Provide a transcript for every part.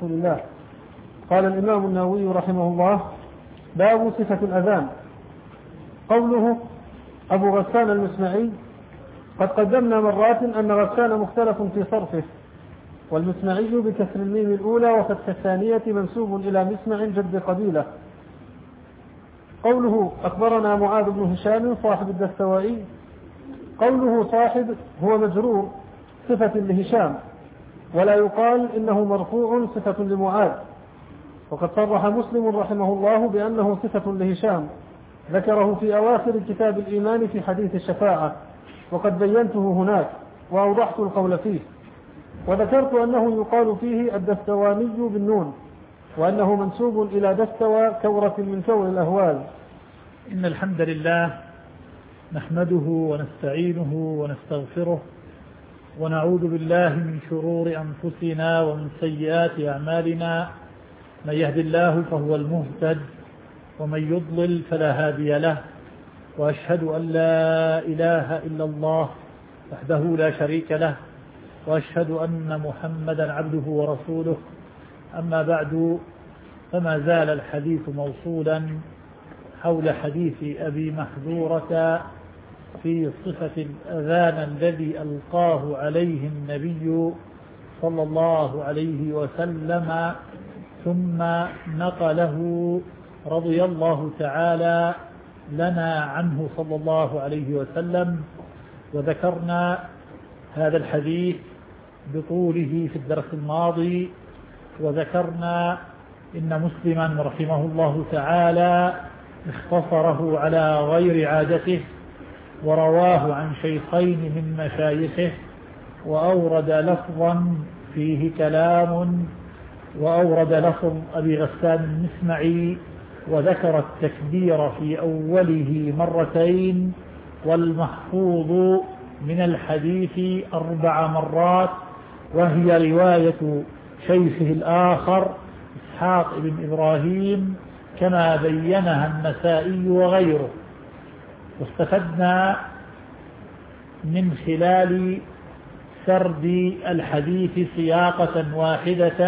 رسول الله. قال الإمام النووي رحمه الله: باب صفة الأذان. قوله أبو غسان المسمعي: قد قدمنا مرات أن غسان مختلف في صرفه، والمسمعي بكسر الميم الأولى وفتح الثانية منسوب إلى مسمع جد قبيلة. قوله أخبرنا معاذ بن هشام صاحب الدستوائي. قوله صاحب هو مجرور صفة لهشام، ولا يقال إنه مرفوع صفة لمعاذ، وقد صرح مسلم رحمه الله بأنه صفة لهشام، ذكره في أواخر كتاب الإيمان في حديث الشفاعة، وقد بينته هناك وأوضحت القول فيه، وذكرت أنه يقال فيه الدستواني بالنون، وأنه منسوب إلى دستوى كورة من كور الأهوال. إن الحمد لله نحمده ونستعينه ونستغفره، ونعوذ بالله من شرور أنفسنا ومن سيئات أعمالنا. من يهد الله فهو المهتد، ومن يضلل فلا هادي له، وأشهد أن لا إله إلا الله وحده لا شريك له، وأشهد أن محمدا عبده ورسوله. أما بعد، فما زال الحديث موصولا حول حديث أبي محذورة في صفة الأذان الذي ألقاه عليه النبي صلى الله عليه وسلم، ثم نقله رضي الله تعالى لنا عنه صلى الله عليه وسلم. وذكرنا هذا الحديث بطوله في الدرس الماضي، وذكرنا إن مسلما رحمه الله تعالى اختصره على غير عادته، ورواه عن شيخين من مشايخه، وأورد لفظا فيه كلام، وأورد لفظ أبي غسان المسمعي، وذكر التكبير في أوله مرتين، والمحفوظ من الحديث 4 مرات، وهي رواية شيخه الآخر إسحاق بن إبراهيم كما بينها النسائي وغيره. واستفدنا من خلال سرد الحديث سياقة واحدة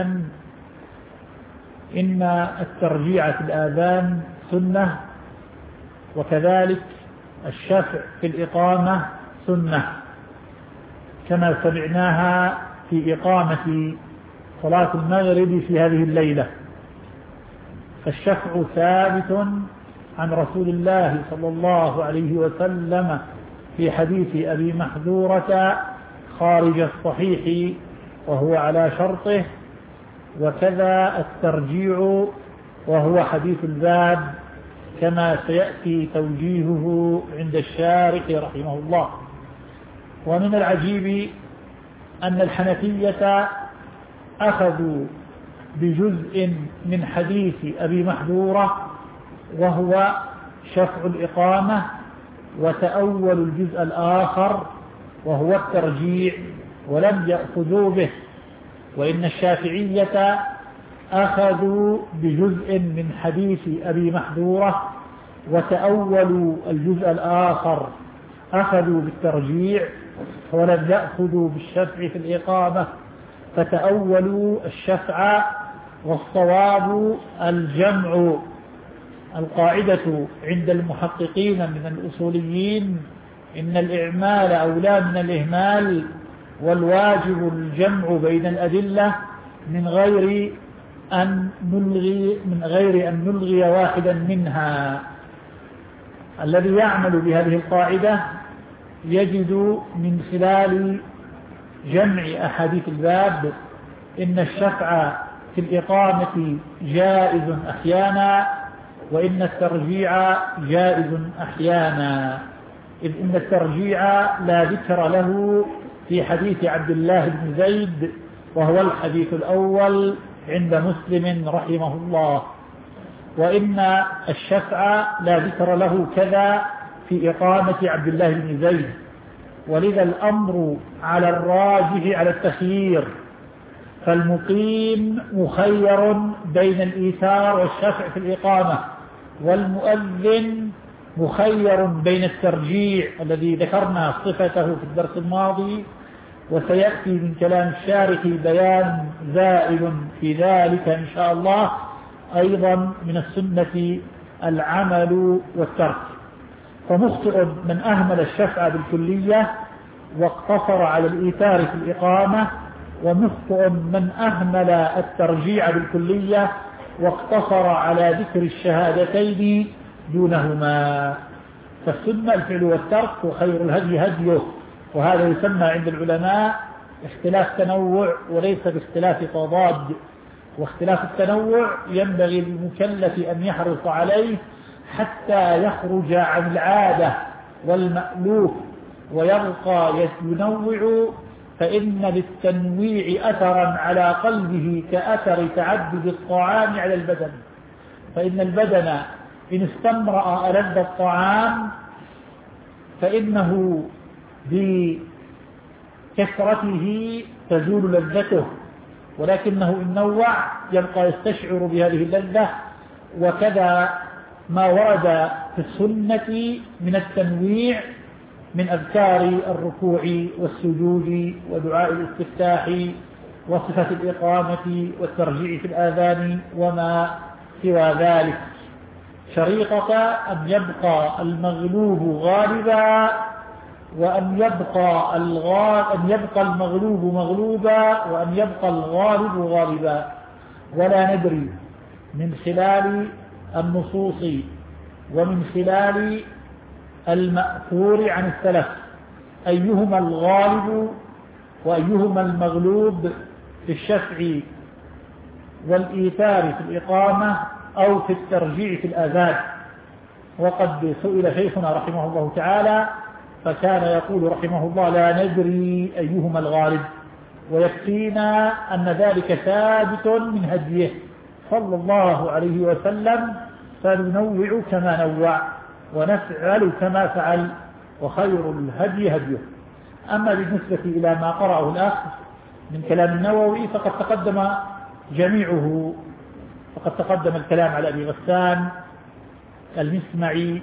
إن الترجيع في الآذان سنة، وكذلك الشفع في الإقامة سنة، كما سمعناها في إقامة صلاة المغرب في هذه الليلة. فالشفع ثابت عن رسول الله صلى الله عليه وسلم في حديث أبي محذورة خارج الصحيح وهو على شرطه، وكذا الترجيع وهو حديث الباب كما سيأتي توجيهه عند الشارح رحمه الله. ومن العجيب أن الحنفية أخذوا بجزء من حديث أبي محذورة وهو شفع الإقامة، وتأولوا الجزء الآخر وهو الترجيع ولم يأخذوا به. وإن الشافعية أخذوا بجزء من حديث أبي محذورة وتأولوا الجزء الآخر، أخذوا بالترجيع ولم يأخذوا بالشفع في الإقامة، فتأولوا الشفع. والصواب الجمع. القاعدة عند المحققين من الأصوليين إن الإعمال أولى من الإهمال، والواجب الجمع بين الأدلة من غير أن نلغي واحدا منها. الذي يعمل بهذه القاعدة يجد من خلال جمع أحاديث الباب إن الشفع في الإقامة جائز أحيانا، وإن الترجيع جائز أحيانا، إذ إن الترجيع لا ذكر له في حديث عبد الله بن زيد، وهو الحديث الأول عند مسلم رحمه الله، وإن الشفع لا ذكر له كذا في إقامة عبد الله بن زيد. ولذا الأمر على الراجح على التخيير، فالمقيم مخير بين الإيثار والشفع في الإقامة، والمؤذن مخير بين الترجيع الذي ذكرنا صفته في الدرس الماضي وسيأتي من كلام الشارح بيان زائد في ذلك إن شاء الله. أيضا من السنة العمل والترك، فمخطئ من أهمل الشفع بالكلية واقتصر على الإيثار في الإقامة، ومخطئ من أهمل الترجيع بالكلية واقتصر على ذكر الشهادتين دونهما. فالسنة الفعل والترك، وخير الهدي هديه، وهذا يسمى عند العلماء اختلاف تنوع وليس باختلاف تضاد. واختلاف التنوع ينبغي للمكلف أن يحرص عليه حتى يخرج عن العادة والمألوف ويبقى ينوع، فإن للتنويع أثرا على قلبه كأثر تعدد الطعام على البدن. فإن البدن إن استمرأ ألذ الطعام فإنه بكثرته تزول لذته، ولكنه إن نوع يبقى يستشعر بهذه اللذة. وكذا ما ورد في السنة من التنويع من أذكار الركوع والسجود ودعاء الاستفتاح وصفة الإقامة والترجيع في الآذان وما سوى ذلك، شريطة أن يبقى المغلوب غالبا، وأن يبقى المغلوب مغلوبا، وأن يبقى الغالب غالبا. ولا ندري من خلال النصوص ومن خلال المأثور عن السلف أيهما الغالب وأيهما المغلوب في الشفع والإيثار في الإقامة أو في الترجيع في الآذان. وقد سئل شيخنا رحمه الله تعالى فكان يقول رحمه الله: لا ندري أيهما الغالب، ويكفينا أن ذلك ثابت من هديه صلى الله عليه وسلم، فننوع كما نوع ونفعل كما فعل، وخير الهدي هديه. أما بالنسبة إلى ما قرأه الأخ من كلام النووي فقد تقدم جميعه، فقد تقدم الكلام على أبي غسان المسمعي،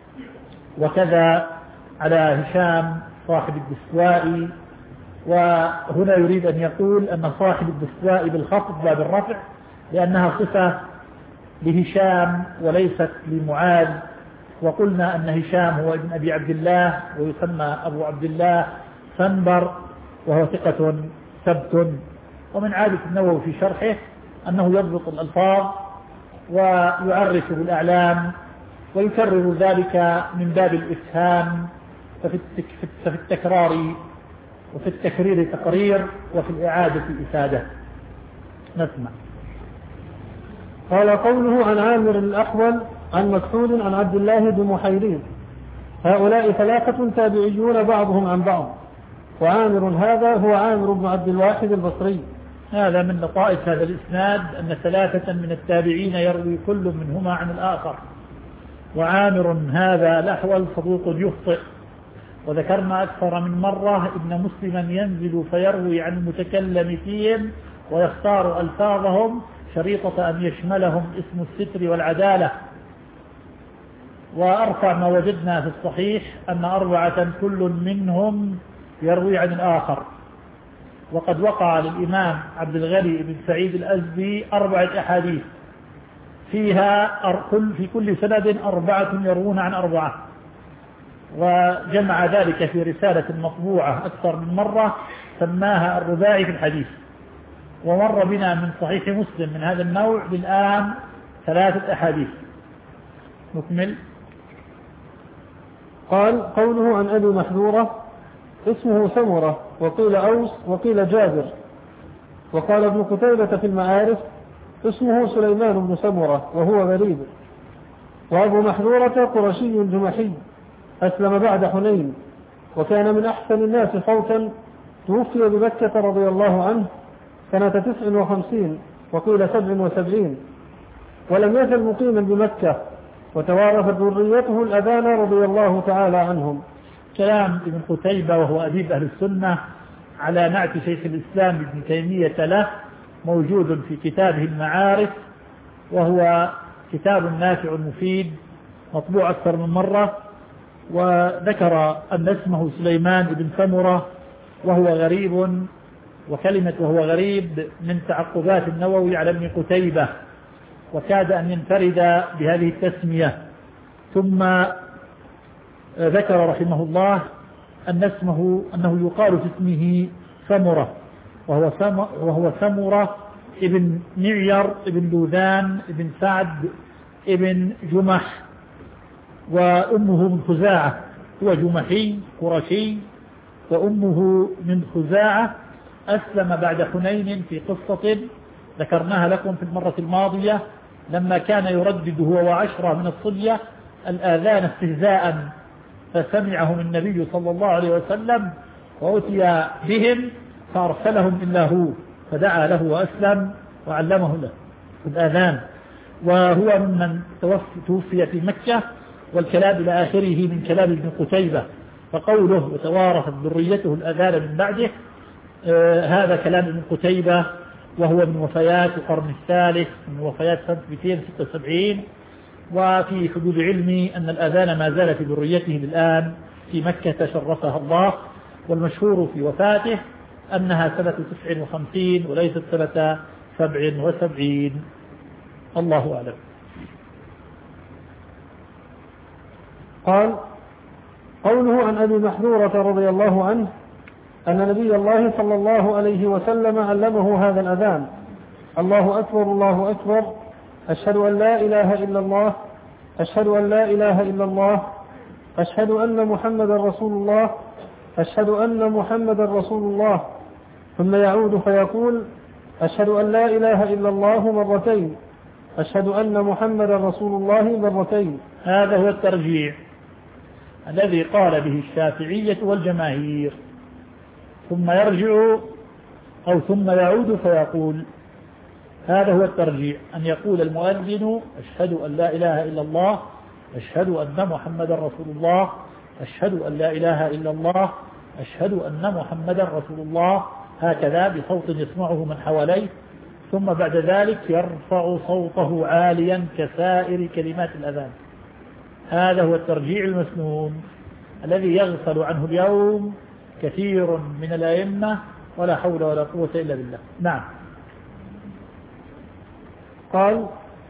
وكذا على هشام صاحب الدستوائي. وهنا يريد أن يقول أن صاحب الدستوائي بالخفض لا بالرفع، لأنها صفة لهشام وليست لمعاذ. وقلنا أن هشام هو ابن أبي عبد الله ويسمى أبو عبد الله سنبر، وهو ثقة ثبت. ومن عادة النووي في شرحه أنه يضبط الألفاظ ويعرف بالأعلام ويكرر ذلك من باب الإفهام، ففي التكرار وفي التكرير تقرير وفي الإعادة إفادة. نسمع. قال: قوله عن عامر الأحول عن مكحول عن عبد الله بن محيرين. هؤلاء ثلاثة تابعيون بعضهم عن بعض، وعامر هذا هو عامر بن عبد الواحد البصري. هذا من لطائف هذا الإسناد أن ثلاثة من التابعين يروي كل منهما عن الآخر. وعامر هذا الأحول صدوق يخطئ، وذكرنا أكثر من مرة إن مسلما ينزل فيروي عن المتكلم فيهم ويختار ألفاظهم شريطة أن يشملهم اسم الستر والعدالة. وأرفع ما وجدنا في الصحيح أن أربعة كل منهم يروي عن الآخر. وقد وقع للإمام عبد الغني بن سعيد الأزدي 4 أحاديث فيها في كل سند 4 يروون عن 4، وجمع ذلك في رسالة مطبوعة أكثر من مرة سماها الرباعي في الحديث. ومر بنا من صحيح مسلم من هذا النوع بالآن 3 أحاديث. نكمل. قال: قوله عن أبي محذورة اسمه سمرة، وقيل أوس وقيل جابر. وقال ابن قتيبة في المعارف اسمه سليمان بن سمرة وهو بريد. وأبو محذورة قرشي جمحي أسلم بعد حنين، وكان من أحسن الناس صوتا، توفي بمكة رضي الله عنه سنة 59 وقيل 77، ولم يزل مقيما بمكة، وتوارثت ذريته الأذان رضي الله تعالى عنهم. كلام ابن قتيبة وهو أديب أهل السنة على نعت شيخ الإسلام ابن تيمية له موجود في كتابه المعارف، وهو كتاب نافع مفيد مطبوع أكثر من مرة. وذكر أن اسمه سليمان بن سمرة وهو غريب، وكلمة وهو غريب من تعقبات النووي على ابن قتيبة، وكاد أن ينفرد بهذه التسمية. ثم ذكر رحمه الله أنه يقال في اسمه سمرة، وهو سمرة ابن معير ابن لوذان ابن سعد ابن جمح، وأمه من خزاعة، هو جمحي قرشي وأمه من خزاعة. أسلم بعد حنين في قصة ذكرناها لكم في المرة الماضية، لما كان يردد هو وعشرة من الصبية الآذان استهزاء، فسمعهم النبي صلى الله عليه وسلم وأتي بهم فأرسلهم إلا هو، فدعا له وأسلم وعلمه له الآذان، وهو ممن توفي في مكة، والكلام إلى آخره من كلام ابن قتيبة، فقوله وتوارثت ذريته الآذان من بعده هذا كلام ابن قتيبة، وهو من وفيات القرن الثالث، من وفيات سنة 276. وفي حدود علمي أن الآذان ما زال في ذريته للآن في مكة شرفها الله، والمشهور في وفاته أنها سنة 59 وليست سنة 77. الله أعلم. قال: قوله عن أبي محذورة رضي الله عنه أن نبي الله صلى الله عليه وسلم علمه هذا الأذان: الله أكبر الله أكبر، أشهد أن لا إله إلا الله، أشهد أن لا إله إلا الله، أشهد أن محمد رسول الله، أشهد أن محمد رسول الله، ثم يعود فيقول: أشهد أن لا إله إلا الله مرتين، أشهد أن محمد رسول الله مرتين. هذا هو الترجيع الذي قال به الشافعية والجماهير. ثم يرجع أو ثم يعود فيقول، هذا هو الترجيع، أن يقول المؤذن: أشهد أن لا إله إلا الله، أشهد أن محمد رسول الله، أشهد أن لا إله إلا الله، أشهد أن محمد رسول الله، هكذا بصوت يسمعه من حواليه. ثم بعد ذلك يرفع صوته عاليا كسائر كلمات الأذان. هذا هو الترجيع المسنون الذي يغفل عنه اليوم كثير من الأئمة، ولا حول ولا قوة إلا بالله. نعم. قال: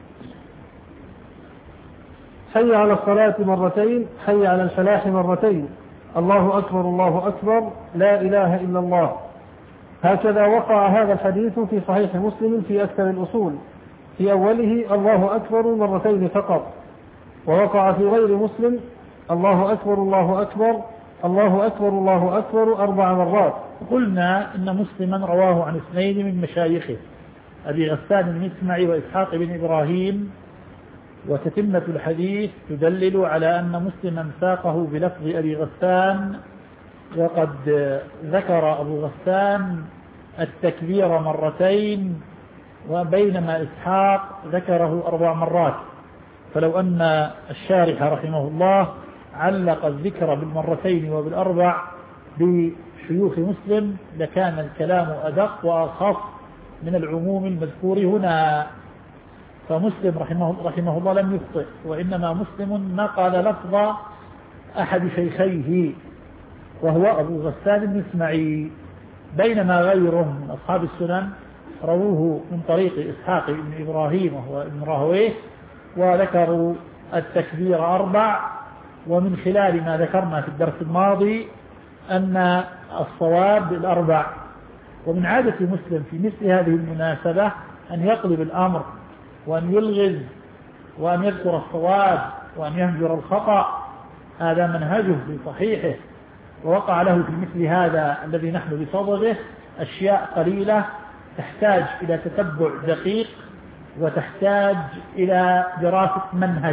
حي على الصلاة مرتين، حي على الفلاح مرتين، الله أكبر الله أكبر، لا إله إلا الله. هكذا وقع هذا الحديث في صحيح مسلم في أكثر الأصول، في أوله الله أكبر مرتين فقط، ووقع في غير مسلم الله أكبر الله أكبر، الله أكبر الله أكبر 4 مرات. قلنا إن مسلما رواه عن 2 من مشايخه، أبي غسان المسمعي وإسحاق بن إبراهيم، وتتمة الحديث تدلل على أن مسلما ساقه بلفظ أبي غسان، وقد ذكر أبو غسان التكبير مرتين، وبينما إسحاق ذكره 4 مرات. فلو أن الشارح رحمه الله علق الذكر بالمرتين وبال4 بشيوخ مسلم لكان الكلام أدق وأخص من العموم المذكور هنا. فمسلم رحمه الله لم يخطئ، وإنما مسلم نقل لفظ أحد شيخيه وهو أبو غسان المسمعي، بينما غيره من أصحاب السنن رووه من طريق إسحاق بن إبراهيم وهو ابن راهويه، وذكروا التكبير 4. ومن خلال ما ذكرنا في الدرس الماضي أن الصواب 4. ومن عادة مسلم في مثل هذه المناسبة أن يقلب الأمر وأن يلغز وأن يذكر الصواب وأن يهجر الخطأ، هذا منهجه في صحيحه. ووقع له في مثل هذا الذي نحن بصدده أشياء قليلة تحتاج إلى تتبع دقيق وتحتاج إلى دراسة منهج.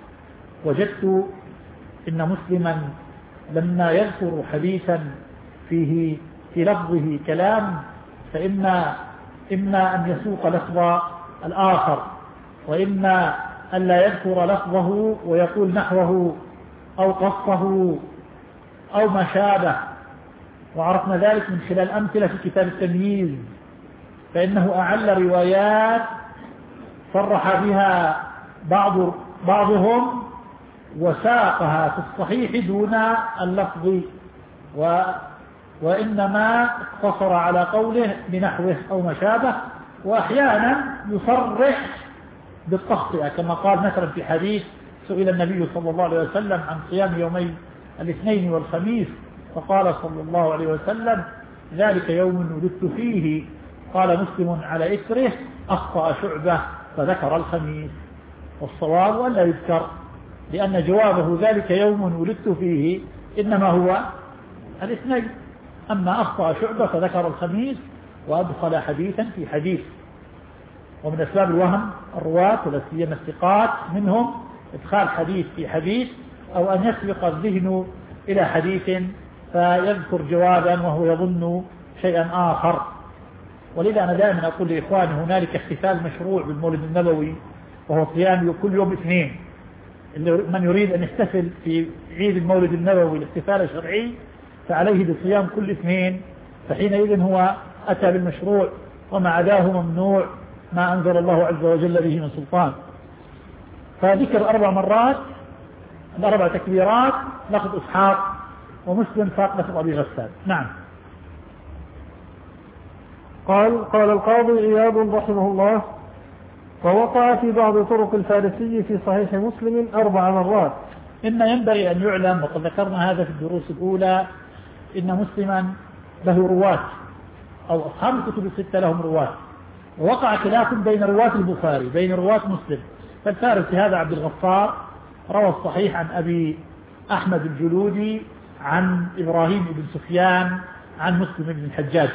وجدت إن مسلما لما يذكر حديثا فيه في لفظه كلام، فإما أن يسوق لفظ الآخر، وإما أن لا يذكر لفظه ويقول نحوه أو قصه أو ما شابه. وعرفنا ذلك من خلال أمثلة في كتاب التمييز، فإنه أعل روايات صرح بها بعضهم وساقها في الصحيح دون اللفظ، وإنما اقتصر على قوله بنحوه أو ما شابه، وأحيانا يصرح بالتخطئة كما قال مثلا في حديث سئل النبي صلى الله عليه وسلم عن صيام يومي الاثنين والخميس فقال صلى الله عليه وسلم ذلك يوم ولدت فيه، قال مسلم على إثره أخطأ شعبة فذكر الخميس، والصواب أن لا يذكر، لأن جوابه ذلك يوم ولدت فيه إنما هو الاثنين، أما أخطأ شعبة فذكر الخميس وأدخل حديثا في حديث. ومن أسباب الوهم الرواة ولا سيما الثقات منهم إدخال حديث في حديث، أو أن يسبق الذهن إلى حديث فيذكر جوابا وهو يظن شيئا آخر. ولذا أنا دائما أقول لإخواني هنالك احتفال مشروع بالمولد النبوي وهو صيام كل يوم اثنين. من يريد أن يحتفل في عيد المولد النبوي الاحتفال الشرعي فعليه بصيام كل اثنين، فحينئذ هو أتى بالمشروع، وما عداه ممنوع ما أنزل الله عز وجل به من سلطان. فذكر 4 مرات ال4 تكبيرات لفظ إسحاق، ومسلم فاق لفظ أبي غسان. نعم. قال القاضي عياض رحمه الله: ووقع في بعض طرق الفارسي في صحيح مسلم 4 مرات. إن ينبغي أن يعلم، وقد ذكرنا هذا في الدروس الأولى، إن مسلما له رواة، أو أصحاب الكتب ال6 لهم رواة، ووقع خلاف بين رواة البخاري بين رواة مسلم. فالفارسي هذا عبد الغفار روى الصحيح عن أبي أحمد الجلودي عن إبراهيم بن سفيان عن مسلم بن الحجاج.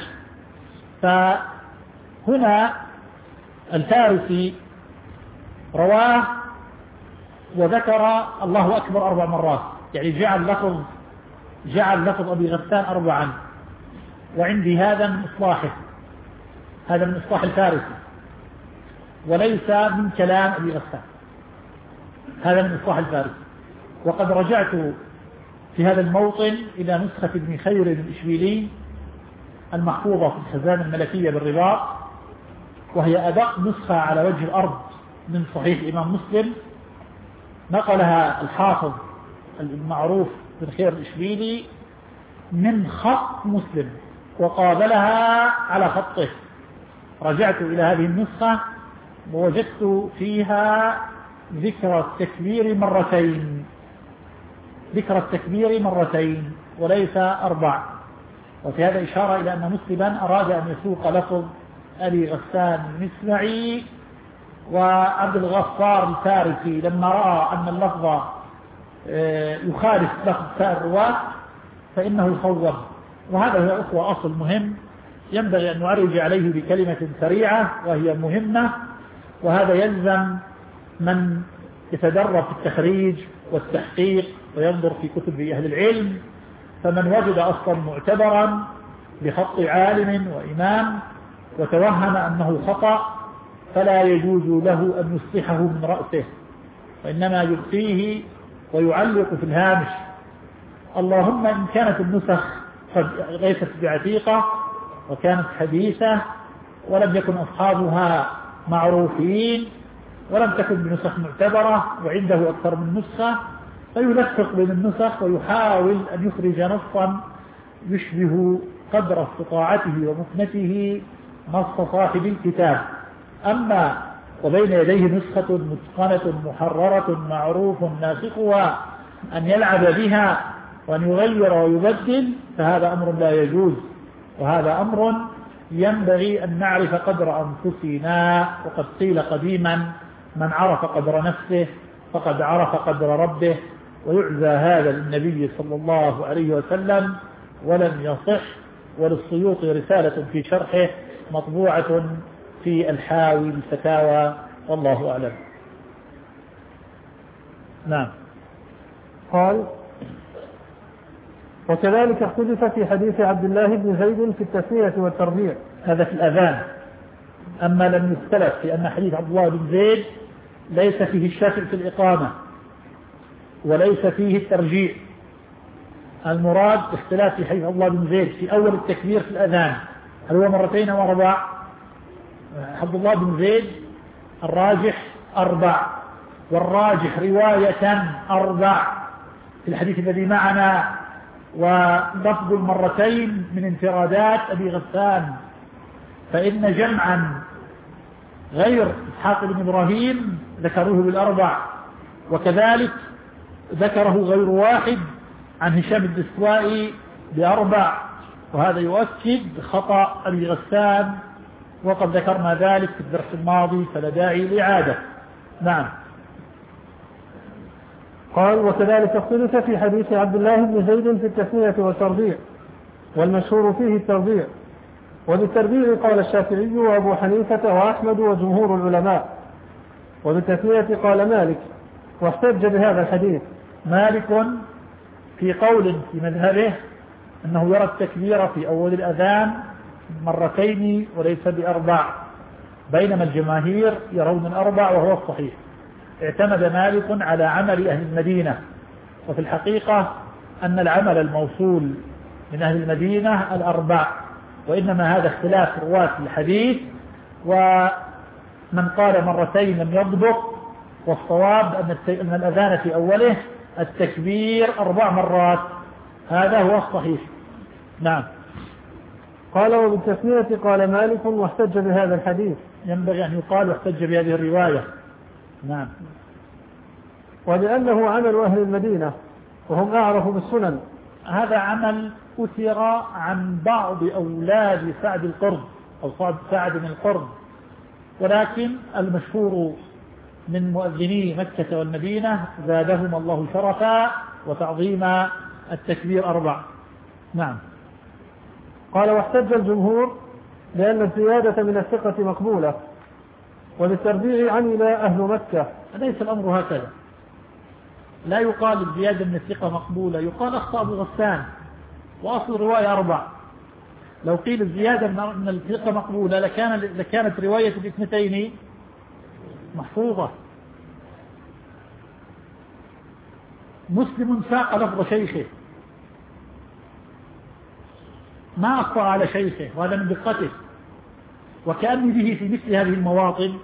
فهنا الفارسي رواه وذكر الله أكبر 4 مرات، يعني جعل لفظ أبي غسان 4، وعندي هذا من إصلاحه، هذا من إصلاح الفارسي وليس من كلام أبي غسان، هذا من إصلاح الفارسي. وقد رجعت في هذا الموطن إلى نسخة ابن خير الإشبيلي المحفوظة في الخزانة الملكية بالرباط، وهي أدق نسخة على وجه الأرض من صحيح الإمام مسلم، نقلها الحافظ المعروف ابن خير الإشبيلي من خط مسلم وقابلها على خطه. رجعت إلى هذه النسخة ووجدت فيها ذكر التكبير مرتين وليس 4. وفي هذا إشارة إلى أن مسلما أراد أن يسوق لفظ أبي غسان المسمعي، وعبد الغفار الفارسي لما رأى أن اللفظ يخالف لفظ سائر الرواة فإنه صوب. وهذا هو أخوة أصل مهم ينبغي أن نعرج عليه بكلمة سريعة وهي مهمة، وهذا يلزم من يتدرب في التخريج والتحقيق وينظر في كتب أهل العلم. فمن وجد أصلا معتبرا بخط عالم وإمام وتوهم أنه خطأ فلا يجوز له أن يصلحه من رأسه، وإنما يبقيه ويعلق في الهامش. اللهم إن كانت النسخ قد ليست بعتيقة وكانت حديثة ولم يكن أصحابها معروفين ولم تكن بنسخ معتبرة وعنده أكثر من نسخة، فيلفق بين النسخ ويحاول أن يخرج نصا يشبه قدر استطاعته ومكنته نص صاحب الكتاب. أما وبين يديه نسخة متقنة محررة معروف ناسخها أن يلعب بها وأن يغير ويبدل فهذا أمر لا يجوز، وهذا أمر ينبغي أن نعرف قدر أنفسنا. وقد قيل قديما: من عرف قدر نفسه فقد عرف قدر ربه، ويعزى هذا للنبي صلى الله عليه وسلم ولم يصح. وللسيوطي رسالة في شرحه مطبوعة في الحاوي الفتاوى، والله أعلم. نعم. قال: وكذلك اختلف في حديث عبد الله بن زيد في التسمية والتربيع، هذا في الأذان. أما لم يختلف في أن حديث عبد الله بن زيد ليس فيه الشافع في الإقامة وليس فيه الترجيع. المراد اختلاف في حديث عبد الله بن زيد في أول التكبير في الأذان، هل هو 2 أو 4؟ عبد الله بن زيد الراجح 4، والراجح رواية 4 في الحديث الذي معنا ولفظ المرتين من انفرادات أبي غسان، فإن جمعا غير إسحاق بن إبراهيم ذكروه بالأربع، وكذلك ذكره غير واحد عن هشام الدستوائي بأربع، وهذا يؤكد خطأ أبي غسان، وقد ذكرنا ذلك في الدرس الماضي فلا داعي لإعادة. نعم. قال: وكذلك اختلف في حديث عبد الله بن زيد في التثنية والتربيع، والمشهور فيه التربيع، وبالتربيع قال الشافعي وأبو حنيفة وأحمد وجمهور العلماء، وبالتثنية قال مالك، واحتج بهذا الحديث. مالك في قول في مذهبه أنه يرى التكبير في أول الأذان مرتين وليس بأربع، بينما الجماهير يرون الأربع وهو الصحيح. اعتمد مالك على عمل أهل المدينة، وفي الحقيقة أن العمل الموصول من أهل المدينة الأربع، وإنما هذا اختلاف رواة الحديث، ومن قال مرتين لم يضبط، والصواب أن الأذان في أوله التكبير 4 مرات، هذا هو الصحيح. نعم. قال: وبالتثنية قال مالك، واحتج بهذا الحديث. ينبغي أن يقال واحتج بهذه الرواية. نعم. ولأنه عمل أهل المدينة وهم أعرف بالسنن. هذا عمل أثر عن بعض أولاد سعد القرد أو سعد بن القرد، ولكن المشهور من مؤذني مكة والمدينة زادهم الله شرفا وتعظيم التكبير 4. نعم. قال: واحتج الجمهور لأن الزيادة من الثقة مقبولة، وللتربيع عمل أهل مكة. ليس الأمر هكذا، لا يقال الزيادة من الثقة مقبولة، يقال أخطأ أبو غسان، وأصل الرواية 4. لو قيل الزيادة من الثقة مقبولة لكانت رواية الاثنتين محفوظة. مسلم ساق لفظ شيخه، ما أخطأ على شيخه، وهذا من دقته، وكأن به في مثل هذه المواطن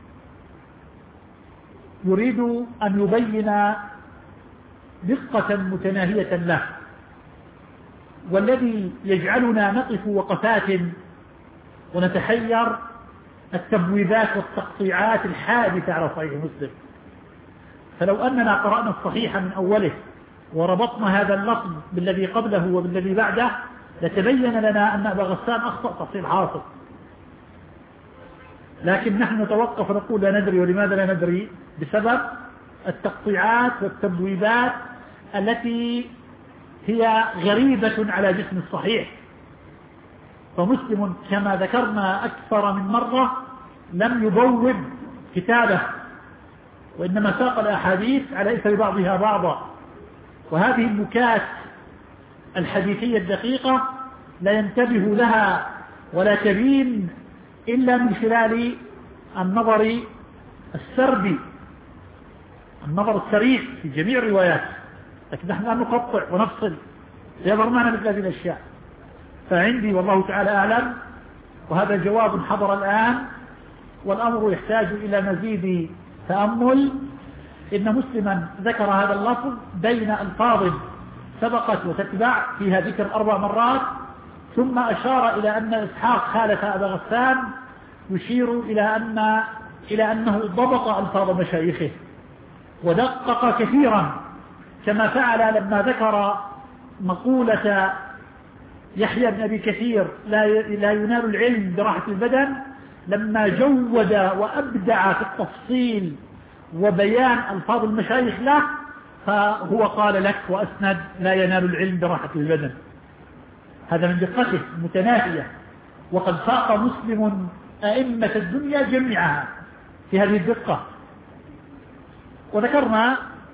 يريد أن يبين دقة متناهية له، والذي يجعلنا نقف وقفات ونتحير التبويبات والتقطيعات الحادثة على صحيح مسلم. فلو أننا قرأنا الصحيح من أوله وربطنا هذا اللفظ بالذي قبله وبالذي بعده لتبين لنا أن أبا غسان أخطأ تفصيل حاصل، لكن نحن نتوقف ونقول لا ندري. ولماذا لا ندري؟ بسبب التقطيعات والتبويبات التي هي غريبة على جسم الصحيح. فمسلم كما ذكرنا أكثر من مرة لم يبوب كتابه، وإنما ساق الأحاديث على إثر بعضها بعضا، وهذه النكات الحديثية الدقيقة لا ينتبه لها ولا تبين إلا من خلال النظر السردي، النظر السريع في جميع الروايات، لكن نحن لا نقطع ونفصل، يظهر معنا مثل هذه الأشياء. فعندي والله تعالى أعلم، وهذا جواب حضر الآن والأمر يحتاج إلى مزيد تأمل، إن مسلما ذكر هذا اللفظ بين ألفاظ سبقت وتتبع فيها ذكر 4 مرات، ثم أشار إلى أن إسحاق خالف أبا غسان، يشير إلى أنه ضبط ألفاظ مشايخه ودقق كثيرا، كما فعل لما ذكر مقولة يحيى بن أبي كثير لا ينال العلم براحة البدن، لما جود وأبدع في التفصيل وبيان ألفاظ المشايخ له، فهو قال لك وأسند لا ينال العلم براحة البدن. هذا من دقته المتناهية، وقد فاق مسلم أئمة الدنيا جميعها في هذه الدقة. وذكرنا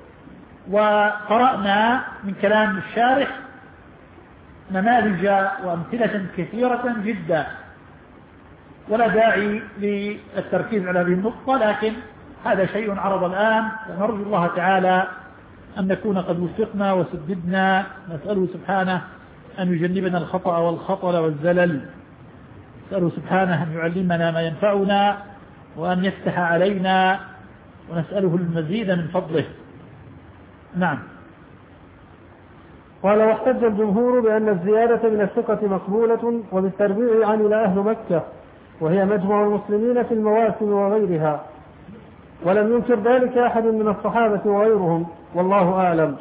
وقرأنا من كلام الشارح نماذج وأمثلة كثيرة جدا، ولا داعي للتركيز على هذه النقطة، لكن هذا شيء عرض الآن، ونرجو الله تعالى أن نكون قد وفقنا وسددنا. نسأله سبحانه أن يجنبنا الخطأ والخطل والزلل، نسأله سبحانه أن يعلمنا ما ينفعنا وأن يفتح علينا، ونسأله المزيد من فضله. نعم. قال: واحتج الجمهور بأن الزيادة من الثقة مقبولة، وبالتربيع عمل أهل مكة، وهي مجمع المسلمين في المواسم وغيرها، ولم ينكر ذلك أحد من الصحابة وغيرهم، والله أعلم.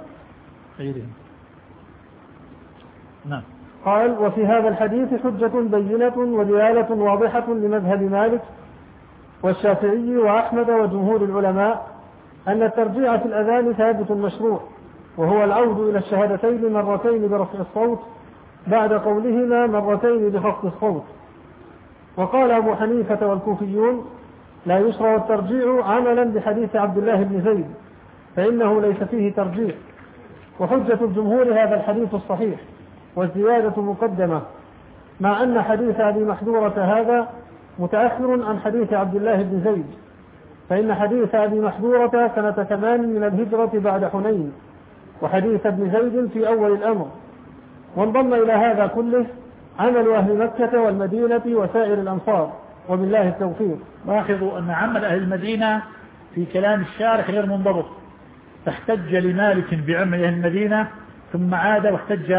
نعم. قال: وفي هذا الحديث حجة بينة ودلالة واضحة لمذهب مالك والشافعي وأحمد وجمهور العلماء أن الترجيع في الأذان ثابت مشروع، وهو العود إلى الشهادتين مرتين برفع الصوت بعد قولهما مرتين بخفض الصوت. وقال أبو حنيفة والكوفيون: لا يشرع الترجيع عملا بحديث عبد الله بن زيد، فإنه ليس فيه ترجيع. وحجة الجمهور هذا الحديث الصحيح، والزيادة مقدمة، مع أن حديث أبي محذورة هذا متأخر عن حديث عبد الله بن زيد، فإن حديث أبي محذورة سنة 8 من الهجرة بعد حنين، وحديث ابن زيد في أول الأمر. وانضم إلى هذا كله عمل أهل مكة والمدينة وسائر الأمصار، وبالله التوفيق. لاحظوا أن عمل أهل المدينة في كلام الشارح غير منضبط، فاحتج لمالك بعمل أهل المدينة ثم عاد واحتج